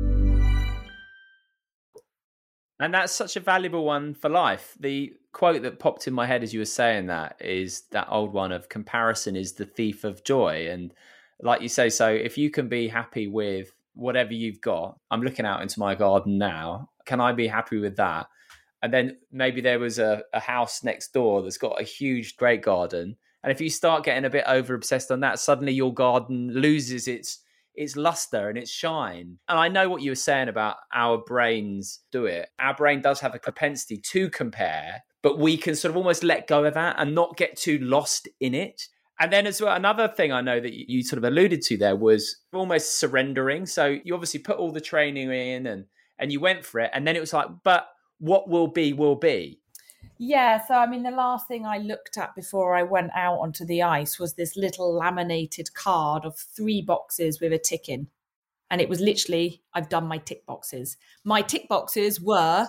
And that's such a valuable one for life. The quote that popped in my head as you were saying that is that old one of comparison is the thief of joy. And like you say, so if you can be happy with whatever you've got, I'm looking out into my garden now, can I be happy with that? And then maybe there was a house next door that's got a huge, great garden. And if you start getting a bit over obsessed on that, suddenly your garden loses its luster and its shine. And I know what you were saying about our brains do it. Our brain does have a propensity to compare, but we can sort of almost let go of that and not get too lost in it. And then as well, another thing I know that you sort of alluded to there was almost surrendering. So you obviously put all the training in and you went for it. And then it was like, but what will be, will be. Yeah, so I mean, the last thing I looked at before I went out onto the ice was this little laminated card of 3 boxes with a tick in. And it was literally, I've done my tick boxes. My tick boxes were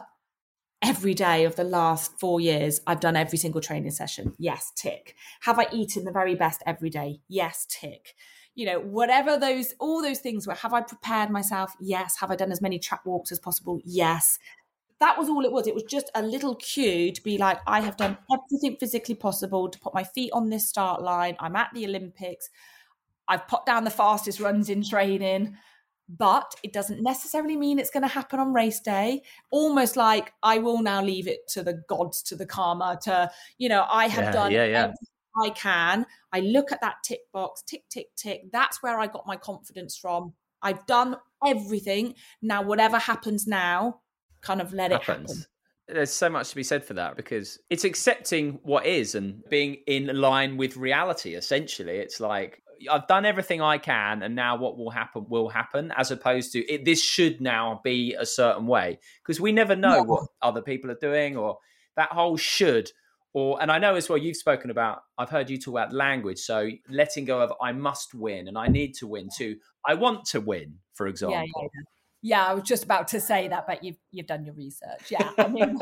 every day of the last 4 years, I've done every single training session. Yes, tick. Have I eaten the very best every day? Yes, tick. You know, whatever all those things were. Have I prepared myself? Yes. Have I done as many track walks as possible? Yes. That was all it was. It was just a little cue to be like, I have done everything physically possible to put my feet on this start line. I'm at the Olympics. I've put down the fastest runs in training, but it doesn't necessarily mean it's going to happen on race day. Almost like I will now leave it to the gods, to the karma, to, you know, I have done everything I can. I look at that tick box, tick, tick, tick. That's where I got my confidence from. I've done everything. Now, whatever happens now, kind of let it happen. There's so much to be said for that, because it's accepting what is and being in line with reality. Essentially, it's like, I've done everything I can, and now what will happen, as opposed to this should now be a certain way, because we never know what other people are doing, or that whole should. And I know as well, you've spoken about, I've heard you talk about language. So letting go of I must win and I need to win to I want to win, for example. Yeah, I was just about to say that, but you've done your research. Yeah, I mean,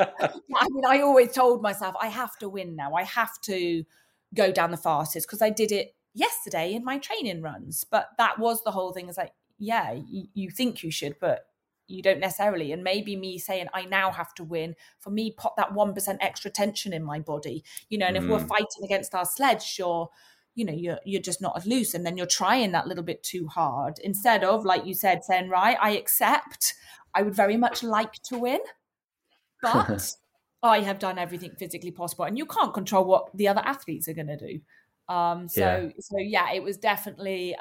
I always told myself I have to win now. I have to go down the fastest, because I did it yesterday in my training runs. But that was the whole thing. It's like, yeah, you think you should, but you don't necessarily. And maybe me saying I now have to win, for me, pop that 1% extra tension in my body. You know, and if we're fighting against our sledge, you're just not as loose, and then you're trying that little bit too hard, instead of, like you said, saying, right, I accept, I would very much like to win, but I have done everything physically possible, and you can't control what the other athletes are going to do. So it was definitely,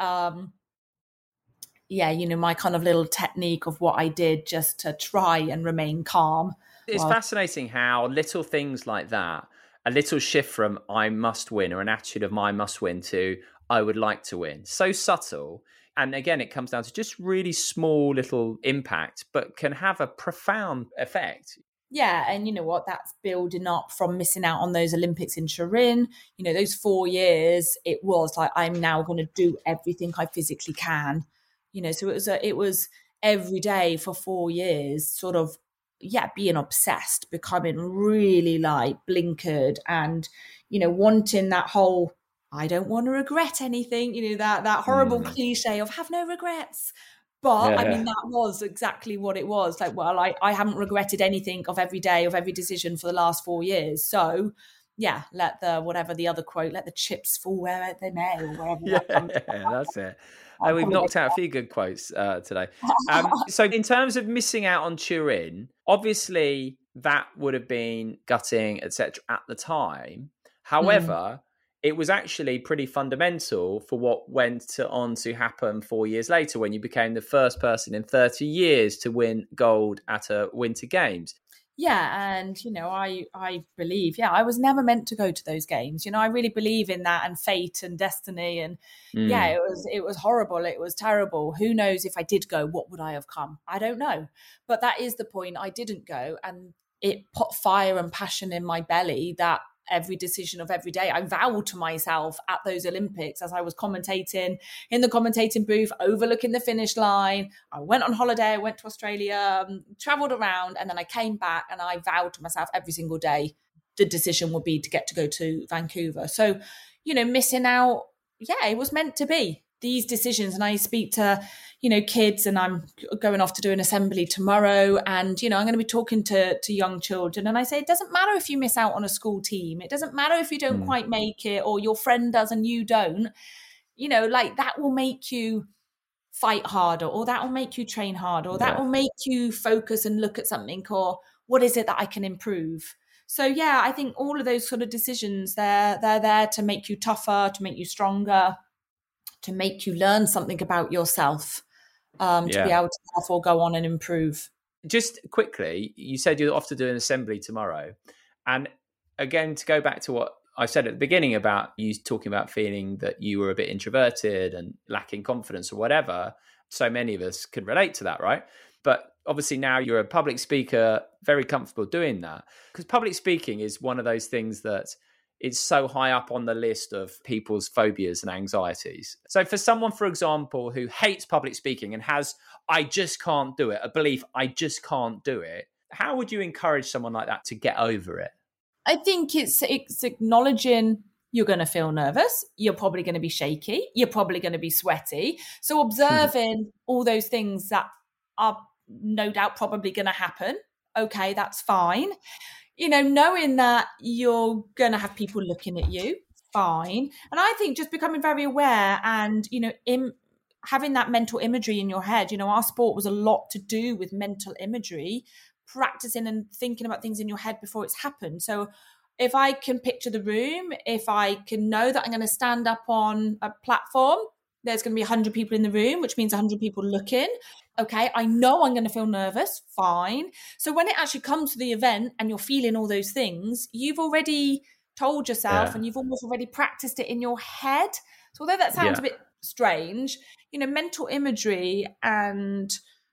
my kind of little technique of what I did just to try and remain calm. It's fascinating how little things like that, a little shift from I must win, or an attitude of I must win, to I would like to win. So subtle. And again, it comes down to just really small little impact, but can have a profound effect. Yeah. And you know what? That's building up from missing out on those Olympics in Turin. You know, those 4 years, it was like, I'm now going to do everything I physically can. You know, so it was every day for 4 years, sort of, being obsessed, becoming really like blinkered, and, you know, wanting that whole, I don't want to regret anything, you know, that horrible cliche of have no regrets. But I mean, that was exactly what it was. Like, well, I haven't regretted anything of every day, of every decision for the last 4 years. So yeah, let the chips fall where they may, or wherever. That's it. We've knocked out a few good quotes today. So in terms of missing out on Turin, obviously that would have been gutting, etc. at the time. However, it was actually pretty fundamental for what went on to happen 4 years later when you became the first person in 30 years to win gold at a Winter Games. Yeah, and I believe, I was never meant to go to those games. I really believe in that and fate and destiny. And it was horrible. It was terrible. Who knows if I did go, what would I have come? I don't know. But that is the point. I didn't go, and it put fire and passion in my belly that every decision of every day, I vowed to myself at those Olympics as I was commentating in the commentating booth, overlooking the finish line. I went on holiday, I went to Australia, traveled around, and then I came back and I vowed to myself every single day the decision would be to go to Vancouver. So, missing out, it was meant to be. These decisions, and I speak to, kids, and I'm going off to do an assembly tomorrow, and, I'm going to be talking to young children, and I say, it doesn't matter if you miss out on a school team. It doesn't matter if you don't quite make it, or your friend does and you don't, that will make you fight harder, or that will make you train harder, or that will make you focus and look at something, or what is it that I can improve? So, I think all of those sort of decisions, they're there to make you tougher, to make you stronger, to make you learn something about yourself, to be able to therefore go on and improve. Just quickly, you said you're off to do an assembly tomorrow. And again, to go back to what I said at the beginning about you talking about feeling that you were a bit introverted and lacking confidence or whatever, so many of us can relate to that, right? But obviously now you're a public speaker, very comfortable doing that. Because public speaking is one of those things that it's so high up on the list of people's phobias and anxieties. So for someone, for example, who hates public speaking and has, I just can't do it, a belief, I just can't do it, how would you encourage someone like that to get over it? I think it's acknowledging you're going to feel nervous. You're probably going to be shaky. You're probably going to be sweaty. So observing all those things that are no doubt probably going to happen. Okay, that's fine. Knowing that you're going to have people looking at you, fine. And I think just becoming very aware and, having that mental imagery in your head, our sport was a lot to do with mental imagery, practicing and thinking about things in your head before it's happened. So if I can picture the room, if I can know that I'm going to stand up on a platform, there's going to be 100 people in the room, which means 100 people looking. Okay, I know I'm going to feel nervous. Fine. So when it actually comes to the event and you're feeling all those things, you've already told yourself and you've almost already practiced it in your head. So although that sounds a bit strange, mental imagery and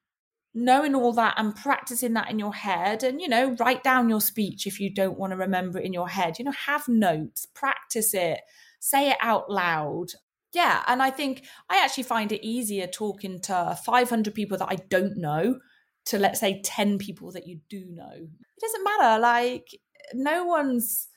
knowing all that and practicing that in your head, and, write down your speech if you don't want to remember it in your head, have notes, practice it, say it out loud. Yeah, and I think I actually find it easier talking to 500 people that I don't know to, let's say, 10 people that you do know. It doesn't matter. No one's,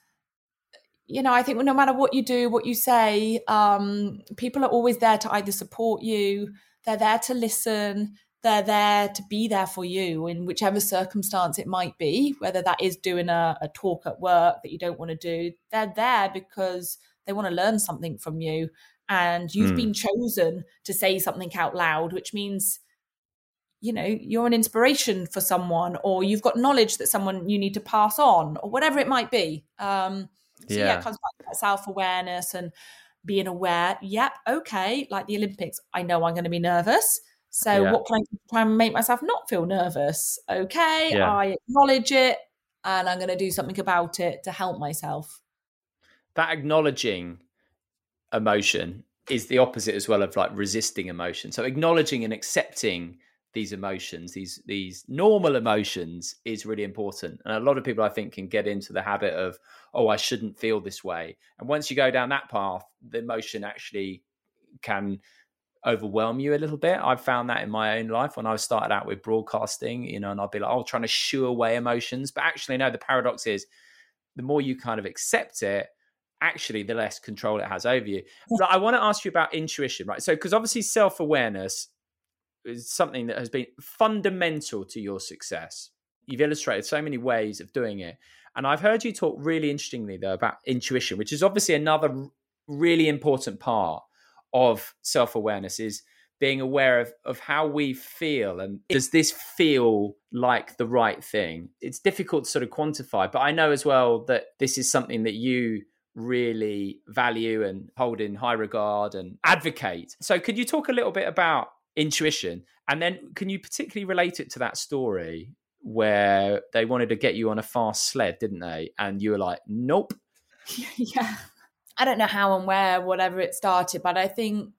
I think no matter what you do, what you say, people are always there to either support you, they're there to listen, they're there to be there for you in whichever circumstance it might be, whether that is doing a talk at work that you don't want to do. They're there because they want to learn something from you. And you've been chosen to say something out loud, which means, you're an inspiration for someone, or you've got knowledge that someone you need to pass on, or whatever it might be. It comes back to that self-awareness and being aware. Yep, okay, like the Olympics, I know I'm going to be nervous. So what can I do to try and make myself not feel nervous? Okay, I acknowledge it, and I'm going to do something about it to help myself. That acknowledging emotion is the opposite as well of resisting emotion. So acknowledging and accepting these emotions, these normal emotions, is really important. And a lot of people, I think, can get into the habit of, I shouldn't feel this way. And once you go down that path, the emotion actually can overwhelm you a little bit. I've found that in my own life when I started out with broadcasting, and I'll be like, trying to shoo away emotions. But actually, no, the paradox is the more you kind of accept it, actually, the less control it has over you. But I want to ask you about intuition, right? So, because obviously self-awareness is something that has been fundamental to your success. You've illustrated so many ways of doing it. And I've heard you talk really interestingly, though, about intuition, which is obviously another really important part of self-awareness, is being aware of how we feel. And does this feel like the right thing? It's difficult to sort of quantify, but I know as well that this is something that you really value and hold in high regard and advocate. So could you talk a little bit about intuition? And then can you particularly relate it to that story where they wanted to get you on a fast sled, didn't they? And you were like, nope. Yeah. I don't know how and where, whatever it started, but I think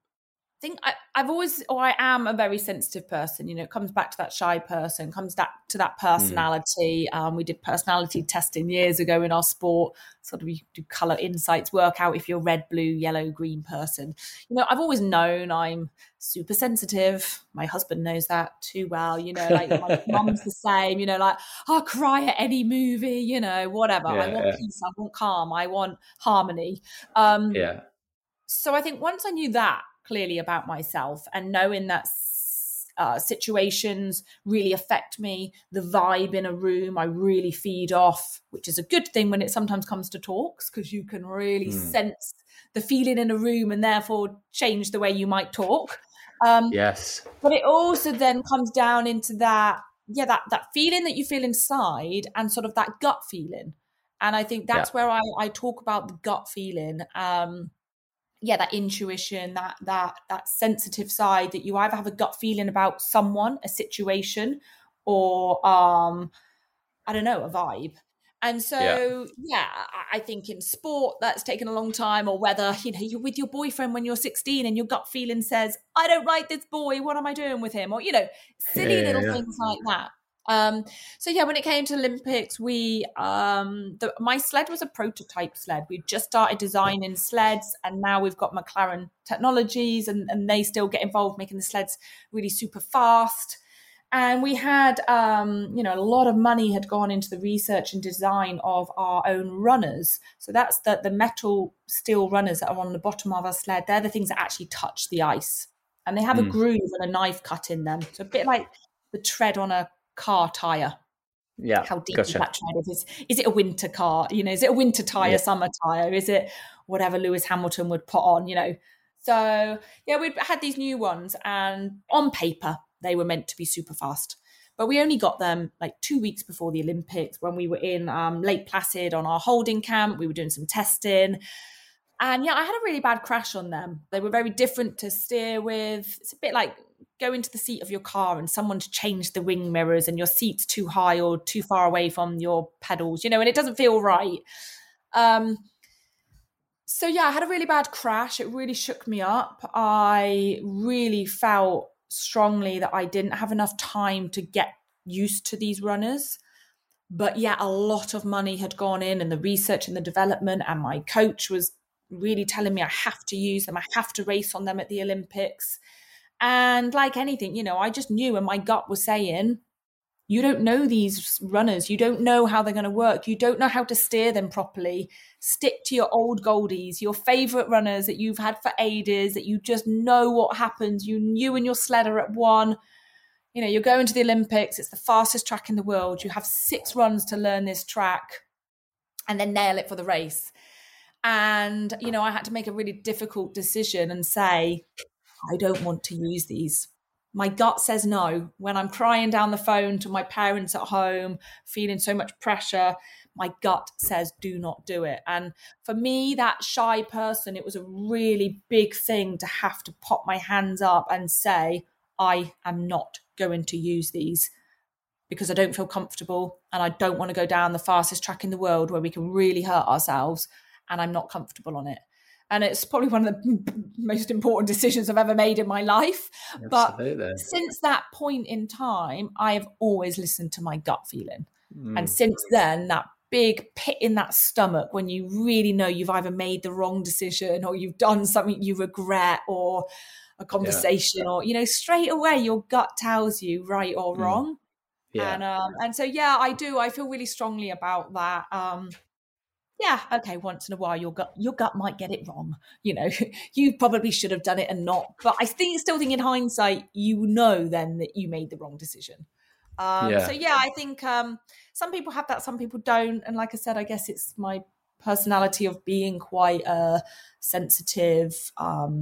I've always, or I am a very sensitive person. You know, it comes back to that shy person, comes back to that personality. We did personality testing years ago in our sport, sort of you do colour insights, work out if you're red, blue, yellow, green person. You know, I've always known I'm super sensitive. My husband knows that too well. You know, like my mum's the same, you know, like I'll cry at any movie, you know, whatever. I want peace, I want calm, I want harmony. So I think once I knew that clearly about myself and knowing that situations really affect me, the vibe in a room I really feed off, which is a good thing when it sometimes comes to talks, because you can really sense the feeling in a room and therefore change the way you might talk. Yes. But it also then comes down into that feeling that you feel inside and sort of that gut feeling. And I think that's where I talk about the gut feeling. That intuition, that sensitive side, that you either have a gut feeling about someone, a situation, or I don't know, a vibe. And so, I think in sport that's taken a long time, or whether, you know, you're with your boyfriend when you're 16 and your gut feeling says, I don't like this boy, what am I doing with him? Or, you know, silly little things like that. When it came to Olympics, my sled was a prototype sled. We just started designing sleds, and now we've got McLaren technologies, and they still get involved making the sleds really super fast. And we had, a lot of money had gone into the research and design of our own runners. So that's the metal steel runners that are on the bottom of our sled. They're the things that actually touch the ice, and they have a groove and a knife cut in them. So a bit like the tread on a car tire. How deep is that tread? Is it a winter car? You know, is it a winter tire, summer tire? Is it whatever Lewis Hamilton would put on, you know? So we had these new ones, and on paper they were meant to be super fast, but we only got them like 2 weeks before the Olympics, when we were in Lake Placid on our holding camp. We were doing some testing, and I had a really bad crash on them. They were very different to steer with. It's a bit like go into the seat of your car and someone to change the wing mirrors and your seat's too high or too far away from your pedals, you know, and it doesn't feel right. I had a really bad crash. It really shook me up. I really felt strongly that I didn't have enough time to get used to these runners. But a lot of money had gone in the research and the development, and my coach was really telling me I have to use them. I have to race on them at the Olympics. And like anything, you know, I just knew, and my gut was saying, you don't know these runners. You don't know how they're going to work. You don't know how to steer them properly. Stick to your old goldies, your favorite runners that you've had for ages, that you just know what happens. You and your sled are at one. You know, you're going to the Olympics. It's the fastest track in the world. You have 6 runs to learn this track and then nail it for the race. And, you know, I had to make a really difficult decision and say, I don't want to use these. My gut says no. When I'm crying down the phone to my parents at home, feeling so much pressure, my gut says do not do it. And for me, that shy person, it was a really big thing to have to pop my hands up and say, I am not going to use these because I don't feel comfortable, and I don't want to go down the fastest track in the world where we can really hurt ourselves, and I'm not comfortable on it. And it's probably one of the most important decisions I've ever made in my life. Absolutely. But since that point in time, I have always listened to my gut feeling. And since then, that big pit in that stomach, when you really know you've either made the wrong decision or you've done something you regret, or a conversation, or, you know, straight away your gut tells you right or wrong. And so, I do. I feel really strongly about that. Okay, once in a while your gut might get it wrong. You know, you probably should have done it and not. But I still think in hindsight, you know then that you made the wrong decision. I think some people have that, some people don't. And like I said, I guess it's my personality of being quite a sensitive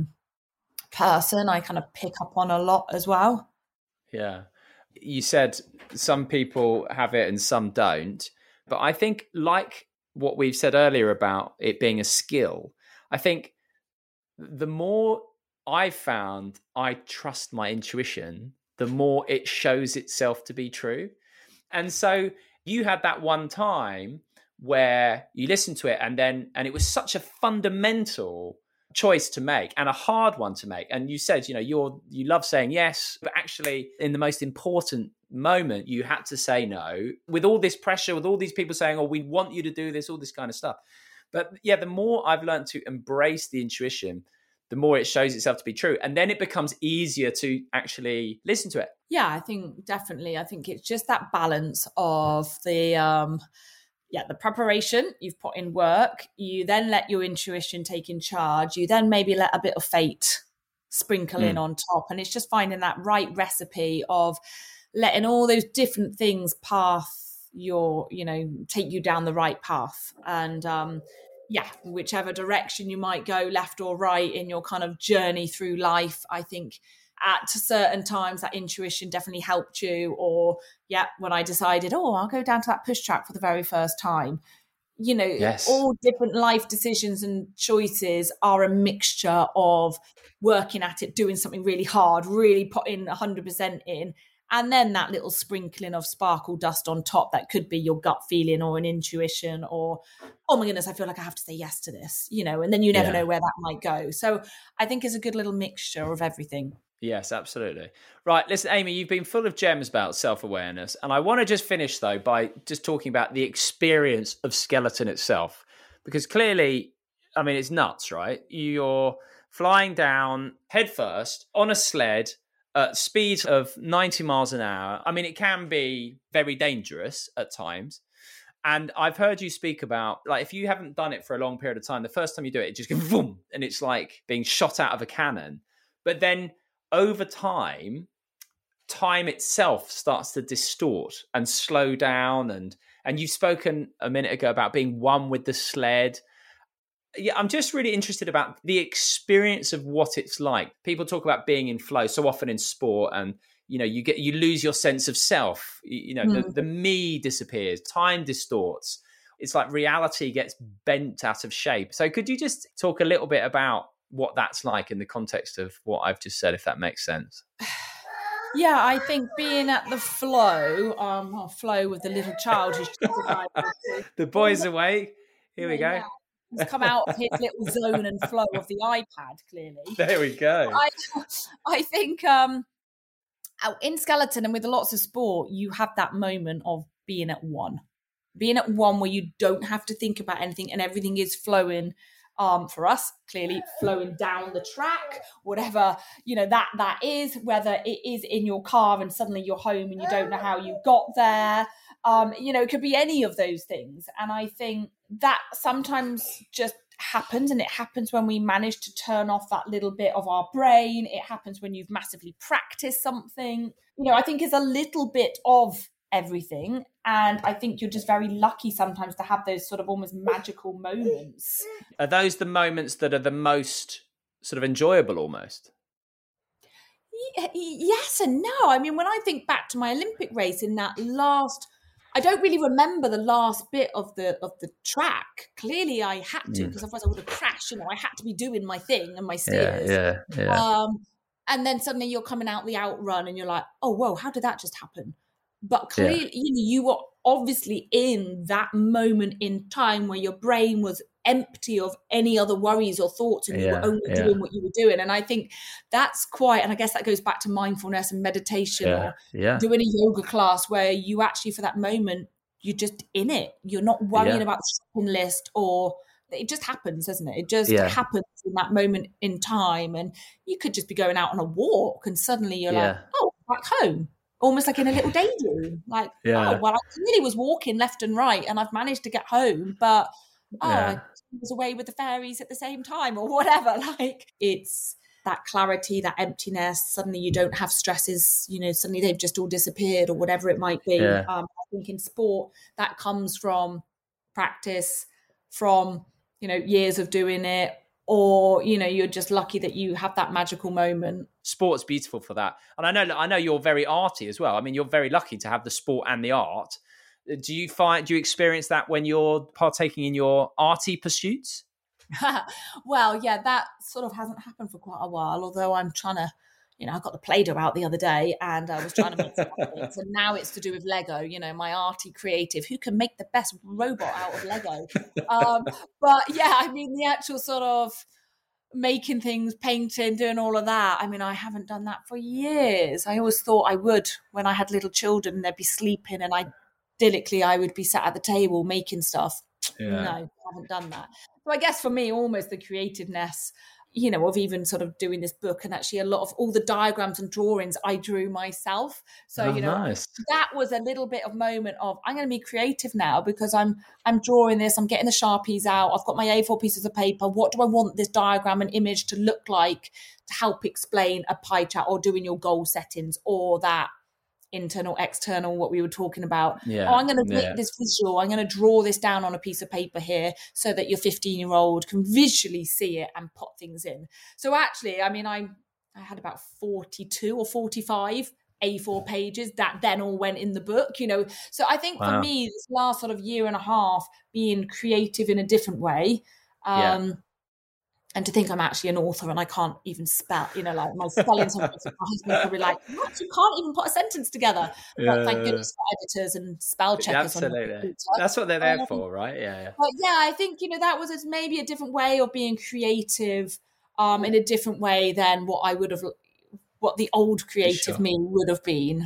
person. I kind of pick up on a lot as well. Yeah. You said some people have it and some don't. But I think, like what we've said earlier about it being a skill, I think the more I've found I trust my intuition, the more it shows itself to be true. And so you had that one time where you listened to it and it was such a fundamental choice to make and a hard one to make. And you said, you love saying yes, but actually in the most important moment, you had to say no with all this pressure, with all these people saying, oh, we want you to do this, all this kind of stuff. But yeah, the more I've learned to embrace the intuition, the more it shows itself to be true. And then it becomes easier to actually listen to it. Yeah, I think definitely. I think it's just that balance of the preparation, you've put in work, you then let your intuition take in charge, you then maybe let a bit of fate sprinkle in on top. And it's just finding that right recipe of letting all those different things take you down the right path. And whichever direction you might go, left or right in your kind of journey through life, I think at certain times that intuition definitely helped you. Or when I decided, I'll go down to that push track for the very first time, all different life decisions and choices are a mixture of working at it, doing something really hard, really putting 100% in, and then that little sprinkling of sparkle dust on top that could be your gut feeling or an intuition or, oh my goodness, I feel like I have to say yes to this, and then you never know where that might go. So I think it's a good little mixture of everything. Yes, absolutely. Right. Listen, Amy, you've been full of gems about self-awareness. And I want to just finish, though, by just talking about the experience of skeleton itself. Because clearly, I mean, it's nuts, right? You're flying down headfirst on a sled at speeds of 90 miles an hour. I mean, it can be very dangerous at times. And I've heard you speak about, like, if you haven't done it for a long period of time, the first time you do it, it just goes boom, and it's like being shot out of a cannon. But then over time itself starts to distort and slow down. And you've spoken a minute ago about being one with the sled. Yeah, I'm just really interested about the experience of what it's like. People talk about being in flow so often in sport, and you lose your sense of self. The me disappears, time distorts. It's like reality gets bent out of shape. So could you just talk a little bit about what that's like in the context of what I've just said, if that makes sense? Yeah, I think being at the flow with the little child who's the boy's awake. Here we go. Yeah. He's come out of his little zone and flow of the iPad, clearly. There we go. I think in skeleton and with lots of sport, you have that moment of being at one where you don't have to think about anything and everything is flowing. For us, clearly flowing down the track, whatever, that is, whether it is in your car and suddenly you're home and you don't know how you got there. It could be any of those things. And I think that sometimes just happens, and it happens when we manage to turn off that little bit of our brain. It happens when you've massively practiced something. I think it's a little bit of everything. And I think you're just very lucky sometimes to have those sort of almost magical moments. Are those the moments that are the most sort of enjoyable almost? Yes and no. I mean, when I think back to my Olympic race in that last, I don't really remember the last bit of the track. Clearly I had to, because otherwise I would have crashed. I had to be doing my thing and my steers. Yeah. And then suddenly you're coming out the outrun and you're like, oh, whoa, how did that just happen? But clearly, you were obviously in that moment in time where your brain was empty of any other worries or thoughts, and you were only doing what you were doing. And I think that's and I guess that goes back to mindfulness and meditation or doing a yoga class where you actually, for that moment, you're just in it. You're not worrying about the shopping list, or it just happens, doesn't it? It just happens in that moment in time. And you could just be going out on a walk and suddenly you're like, oh, back home. Almost like in a little daydream, like, oh, well, I really was walking left and right and I've managed to get home, but I was away with the fairies at the same time or whatever. Like, it's that clarity, that emptiness. Suddenly you don't have stresses, suddenly they've just all disappeared or whatever it might be. I think in sport that comes from practice, from, years of doing it, or, you're just lucky that you have that magical moment. Sport's beautiful for that. And I know you're very arty as well. I mean, you're very lucky to have the sport and the art. Do you experience that when you're partaking in your arty pursuits? Well, yeah, that sort of hasn't happened for quite a while, although I'm trying to, I got the Play-Doh out the other day and I was trying to make some things, and now it's to do with Lego, my arty creative, who can make the best robot out of Lego. But yeah, I mean, the actual sort of making things, painting, doing all of that, I mean, I haven't done that for years. I always thought I would when I had little children, they'd be sleeping and I would be sat at the table making stuff. Yeah. No, I haven't done that. So I guess for me, almost the creativeness, of even sort of doing this book, and actually a lot of all the diagrams and drawings I drew myself. So, nice. That was a little bit of moment of, I'm going to be creative now because I'm drawing this, I'm getting the Sharpies out, I've got my A4 pieces of paper. What do I want this diagram and image to look like to help explain a pie chart or doing your goal settings or that internal, external, what we were talking about. Yeah. I'm going to make this visual. I'm going to draw this down on a piece of paper here so that your 15-year-old can visually see it and put things in. So actually, I mean, I had about 42 or 45 A4 pages that then all went in the book, So I think for me, this last sort of year and a half, being creative in a different way, and to think I'm actually an author and I can't even spell, like my spelling sometimes my husband probably like, what? You can't even put a sentence together. But thank goodness for editors and spell checkers. Absolutely. That's what they're there for, right? Yeah. But yeah, I think, that was maybe a different way of being creative in a different way than what the old creative me would have been.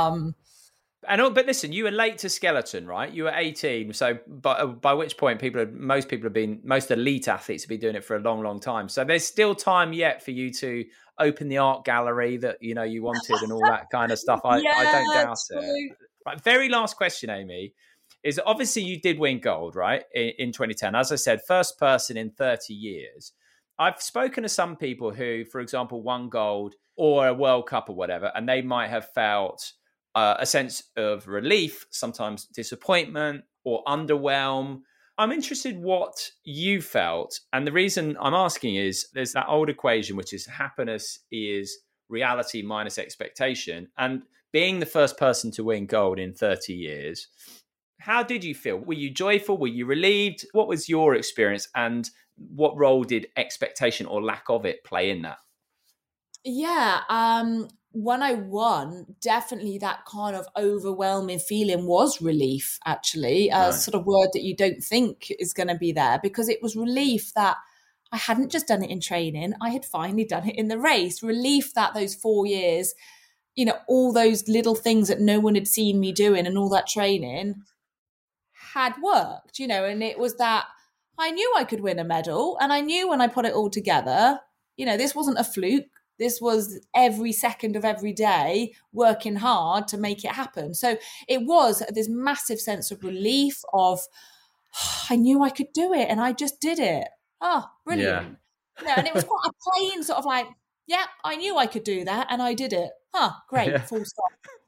But listen, you were late to Skeleton, right? You were 18, so by which point most elite athletes have been doing it for a long, long time. So there's still time yet for you to open the art gallery that you wanted and all that kind of stuff. I don't doubt it. Right, very last question, Amy, is obviously you did win gold, right, in 2010. As I said, first person in 30 years. I've spoken to some people who, for example, won gold or a World Cup or whatever, and they might have felt a sense of relief, sometimes disappointment or underwhelm. I'm interested what you felt. And the reason I'm asking is there's that old equation, which is happiness is reality minus expectation. And being the first person to win gold in 30 years, how did you feel? Were you joyful? Were you relieved? What was your experience? And what role did expectation or lack of it play in that? Yeah, when I won, definitely that kind of overwhelming feeling was relief, actually, a sort of word that you don't think is going to be there, because it was relief that I hadn't just done it in training. I had finally done it in the race. Relief that those 4 years, all those little things that no one had seen me doing and all that training had worked, and it was that I knew I could win a medal, and I knew when I put it all together, this wasn't a fluke. This was every second of every day working hard to make it happen. So it was this massive sense of relief of, I knew I could do it and I just did it. Oh, brilliant. Yeah. And it was quite a plain sort of like, yeah, I knew I could do that and I did it. Huh, great, full stop.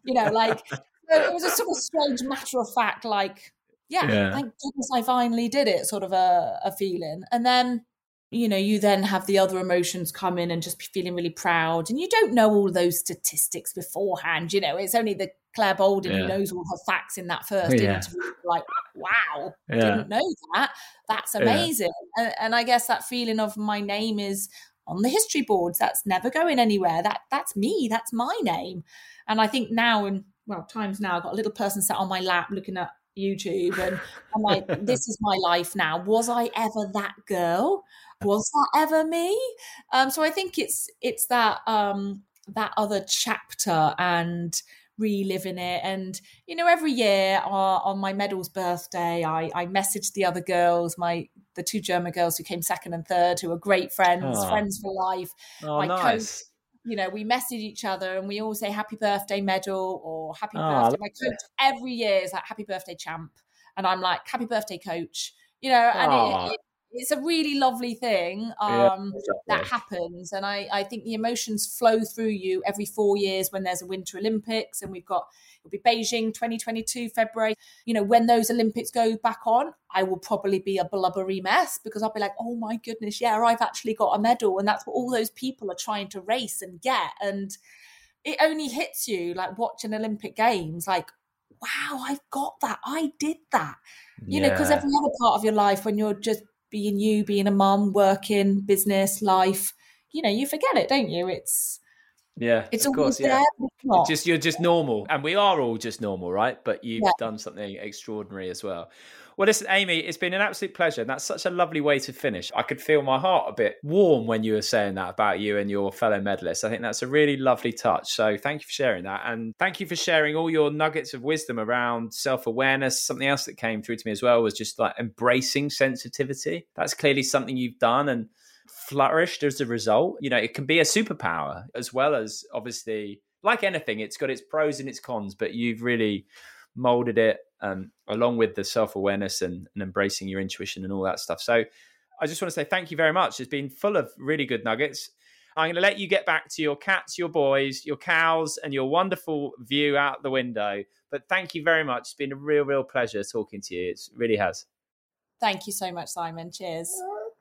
It was a sort of strange matter of fact, like, thank goodness I finally did it, sort of a feeling. And then, you then have the other emotions come in and just be feeling really proud. And you don't know all those statistics beforehand. It's only the Claire Bolden who knows all her facts in that first interview. Like, wow, didn't know that. That's amazing. And I guess that feeling of my name is on the history boards. That's never going anywhere. That's me. That's my name. And I think now, times now, I've got a little person sat on my lap looking at YouTube and I'm like, this is my life now. Was I ever that girl? Was that ever me? So I think it's that that other chapter and reliving it. And every year on my medal's birthday, I messaged the other girls, the 2 German girls who came second and third, who are great friends, friends for life. Oh, nice. Coach, we message each other and we all say happy birthday medal or happy birthday. My coach every year is like happy birthday champ. And I'm like, happy birthday coach, and it's a really lovely thing that happens. And I think the emotions flow through you every 4 years when there's a Winter Olympics, and it'll be Beijing 2022, February. When those Olympics go back on, I will probably be a blubbery mess because I'll be like, oh my goodness, I've actually got a medal. And that's what all those people are trying to race and get. And it only hits you like watching Olympic Games, like, wow, I've got that. I did that. You know, because every other part of your life, when you're just being you, being a mum, working, business, life, you know, you forget it, don't you? It's always there, but it's not. You're just normal. And we are all just normal, right? But you've done something extraordinary as well. Well, listen, Amy, it's been an absolute pleasure. And that's such a lovely way to finish. I could feel my heart a bit warm when you were saying that about you and your fellow medalists. I think that's a really lovely touch. So thank you for sharing that. And thank you for sharing all your nuggets of wisdom around self-awareness. Something else that came through to me as well was just like embracing sensitivity. That's clearly something you've done and flourished as a result. You know, it can be a superpower as well as, obviously, like anything, it's got its pros and its cons, but you've really molded it along with the self-awareness and embracing your intuition and all that stuff. So I just want to say thank you very much. It's been full of really good nuggets. I'm going to let you get back to your cats, your boys, your cows, and your wonderful view out the window. But thank you very much. It's been a real, real pleasure talking to you. It really has. Thank you so much, Simon. Cheers.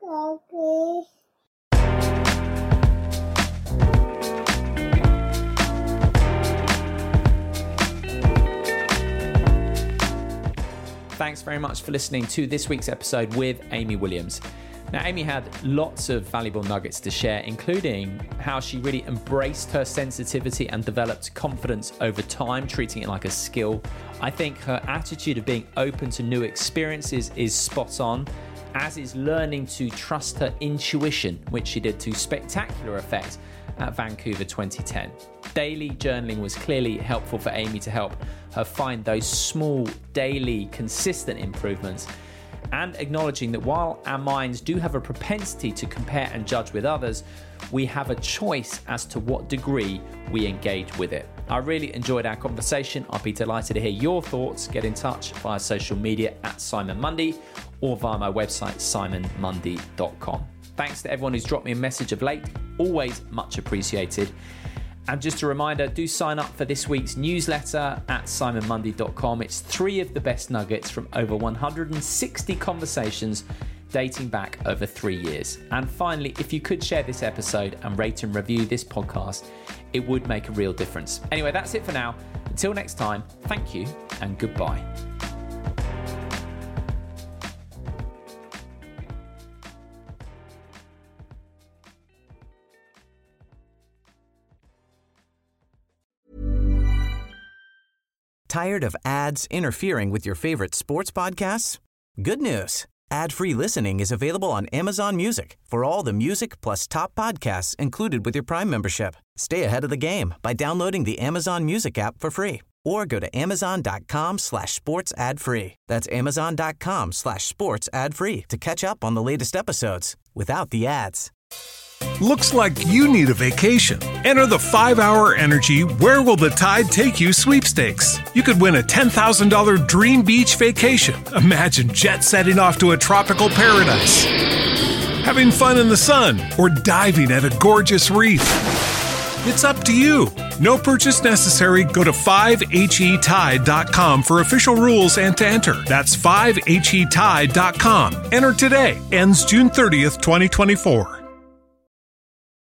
Thanks very much for listening to this week's episode with Amy Williams. Now, Amy had lots of valuable nuggets to share, including how she really embraced her sensitivity and developed confidence over time, treating it like a skill. I think her attitude of being open to new experiences is spot on, as is learning to trust her intuition, which she did to spectacular effect at Vancouver 2010. Daily journaling was clearly helpful for Amy to help her find those small, daily, consistent improvements, and acknowledging that while our minds do have a propensity to compare and judge with others, we have a choice as to what degree we engage with it. I really enjoyed our conversation. I'll be delighted to hear your thoughts. Get in touch via social media at Simon Mundy or via my website, simonmundy.com. Thanks to everyone who's dropped me a message of late. Always much appreciated. And just a reminder, do sign up for this week's newsletter at simonmundy.com. It's 3 of the best nuggets from over 160 conversations dating back over 3 years. And finally, if you could share this episode and rate and review this podcast, it would make a real difference. Anyway, that's it for now. Until next time, thank you and goodbye. Tired of ads interfering with your favorite sports podcasts? Good news. Ad-free listening is available on Amazon Music for all the music plus top podcasts included with your Prime membership. Stay ahead of the game by downloading the Amazon Music app for free or go to amazon.com/sports ad free. That's amazon.com/sports ad free to catch up on the latest episodes without the ads. Looks like you need a vacation. Enter the 5-Hour Energy Where Will the Tide Take You sweepstakes. You could win a $10,000 dream beach vacation. Imagine jet-setting off to a tropical paradise, having fun in the sun, or diving at a gorgeous reef. It's up to you. No purchase necessary. Go to 5HETide.com for official rules and to enter. That's 5HETide.com. Enter today. Ends June 30th, 2024.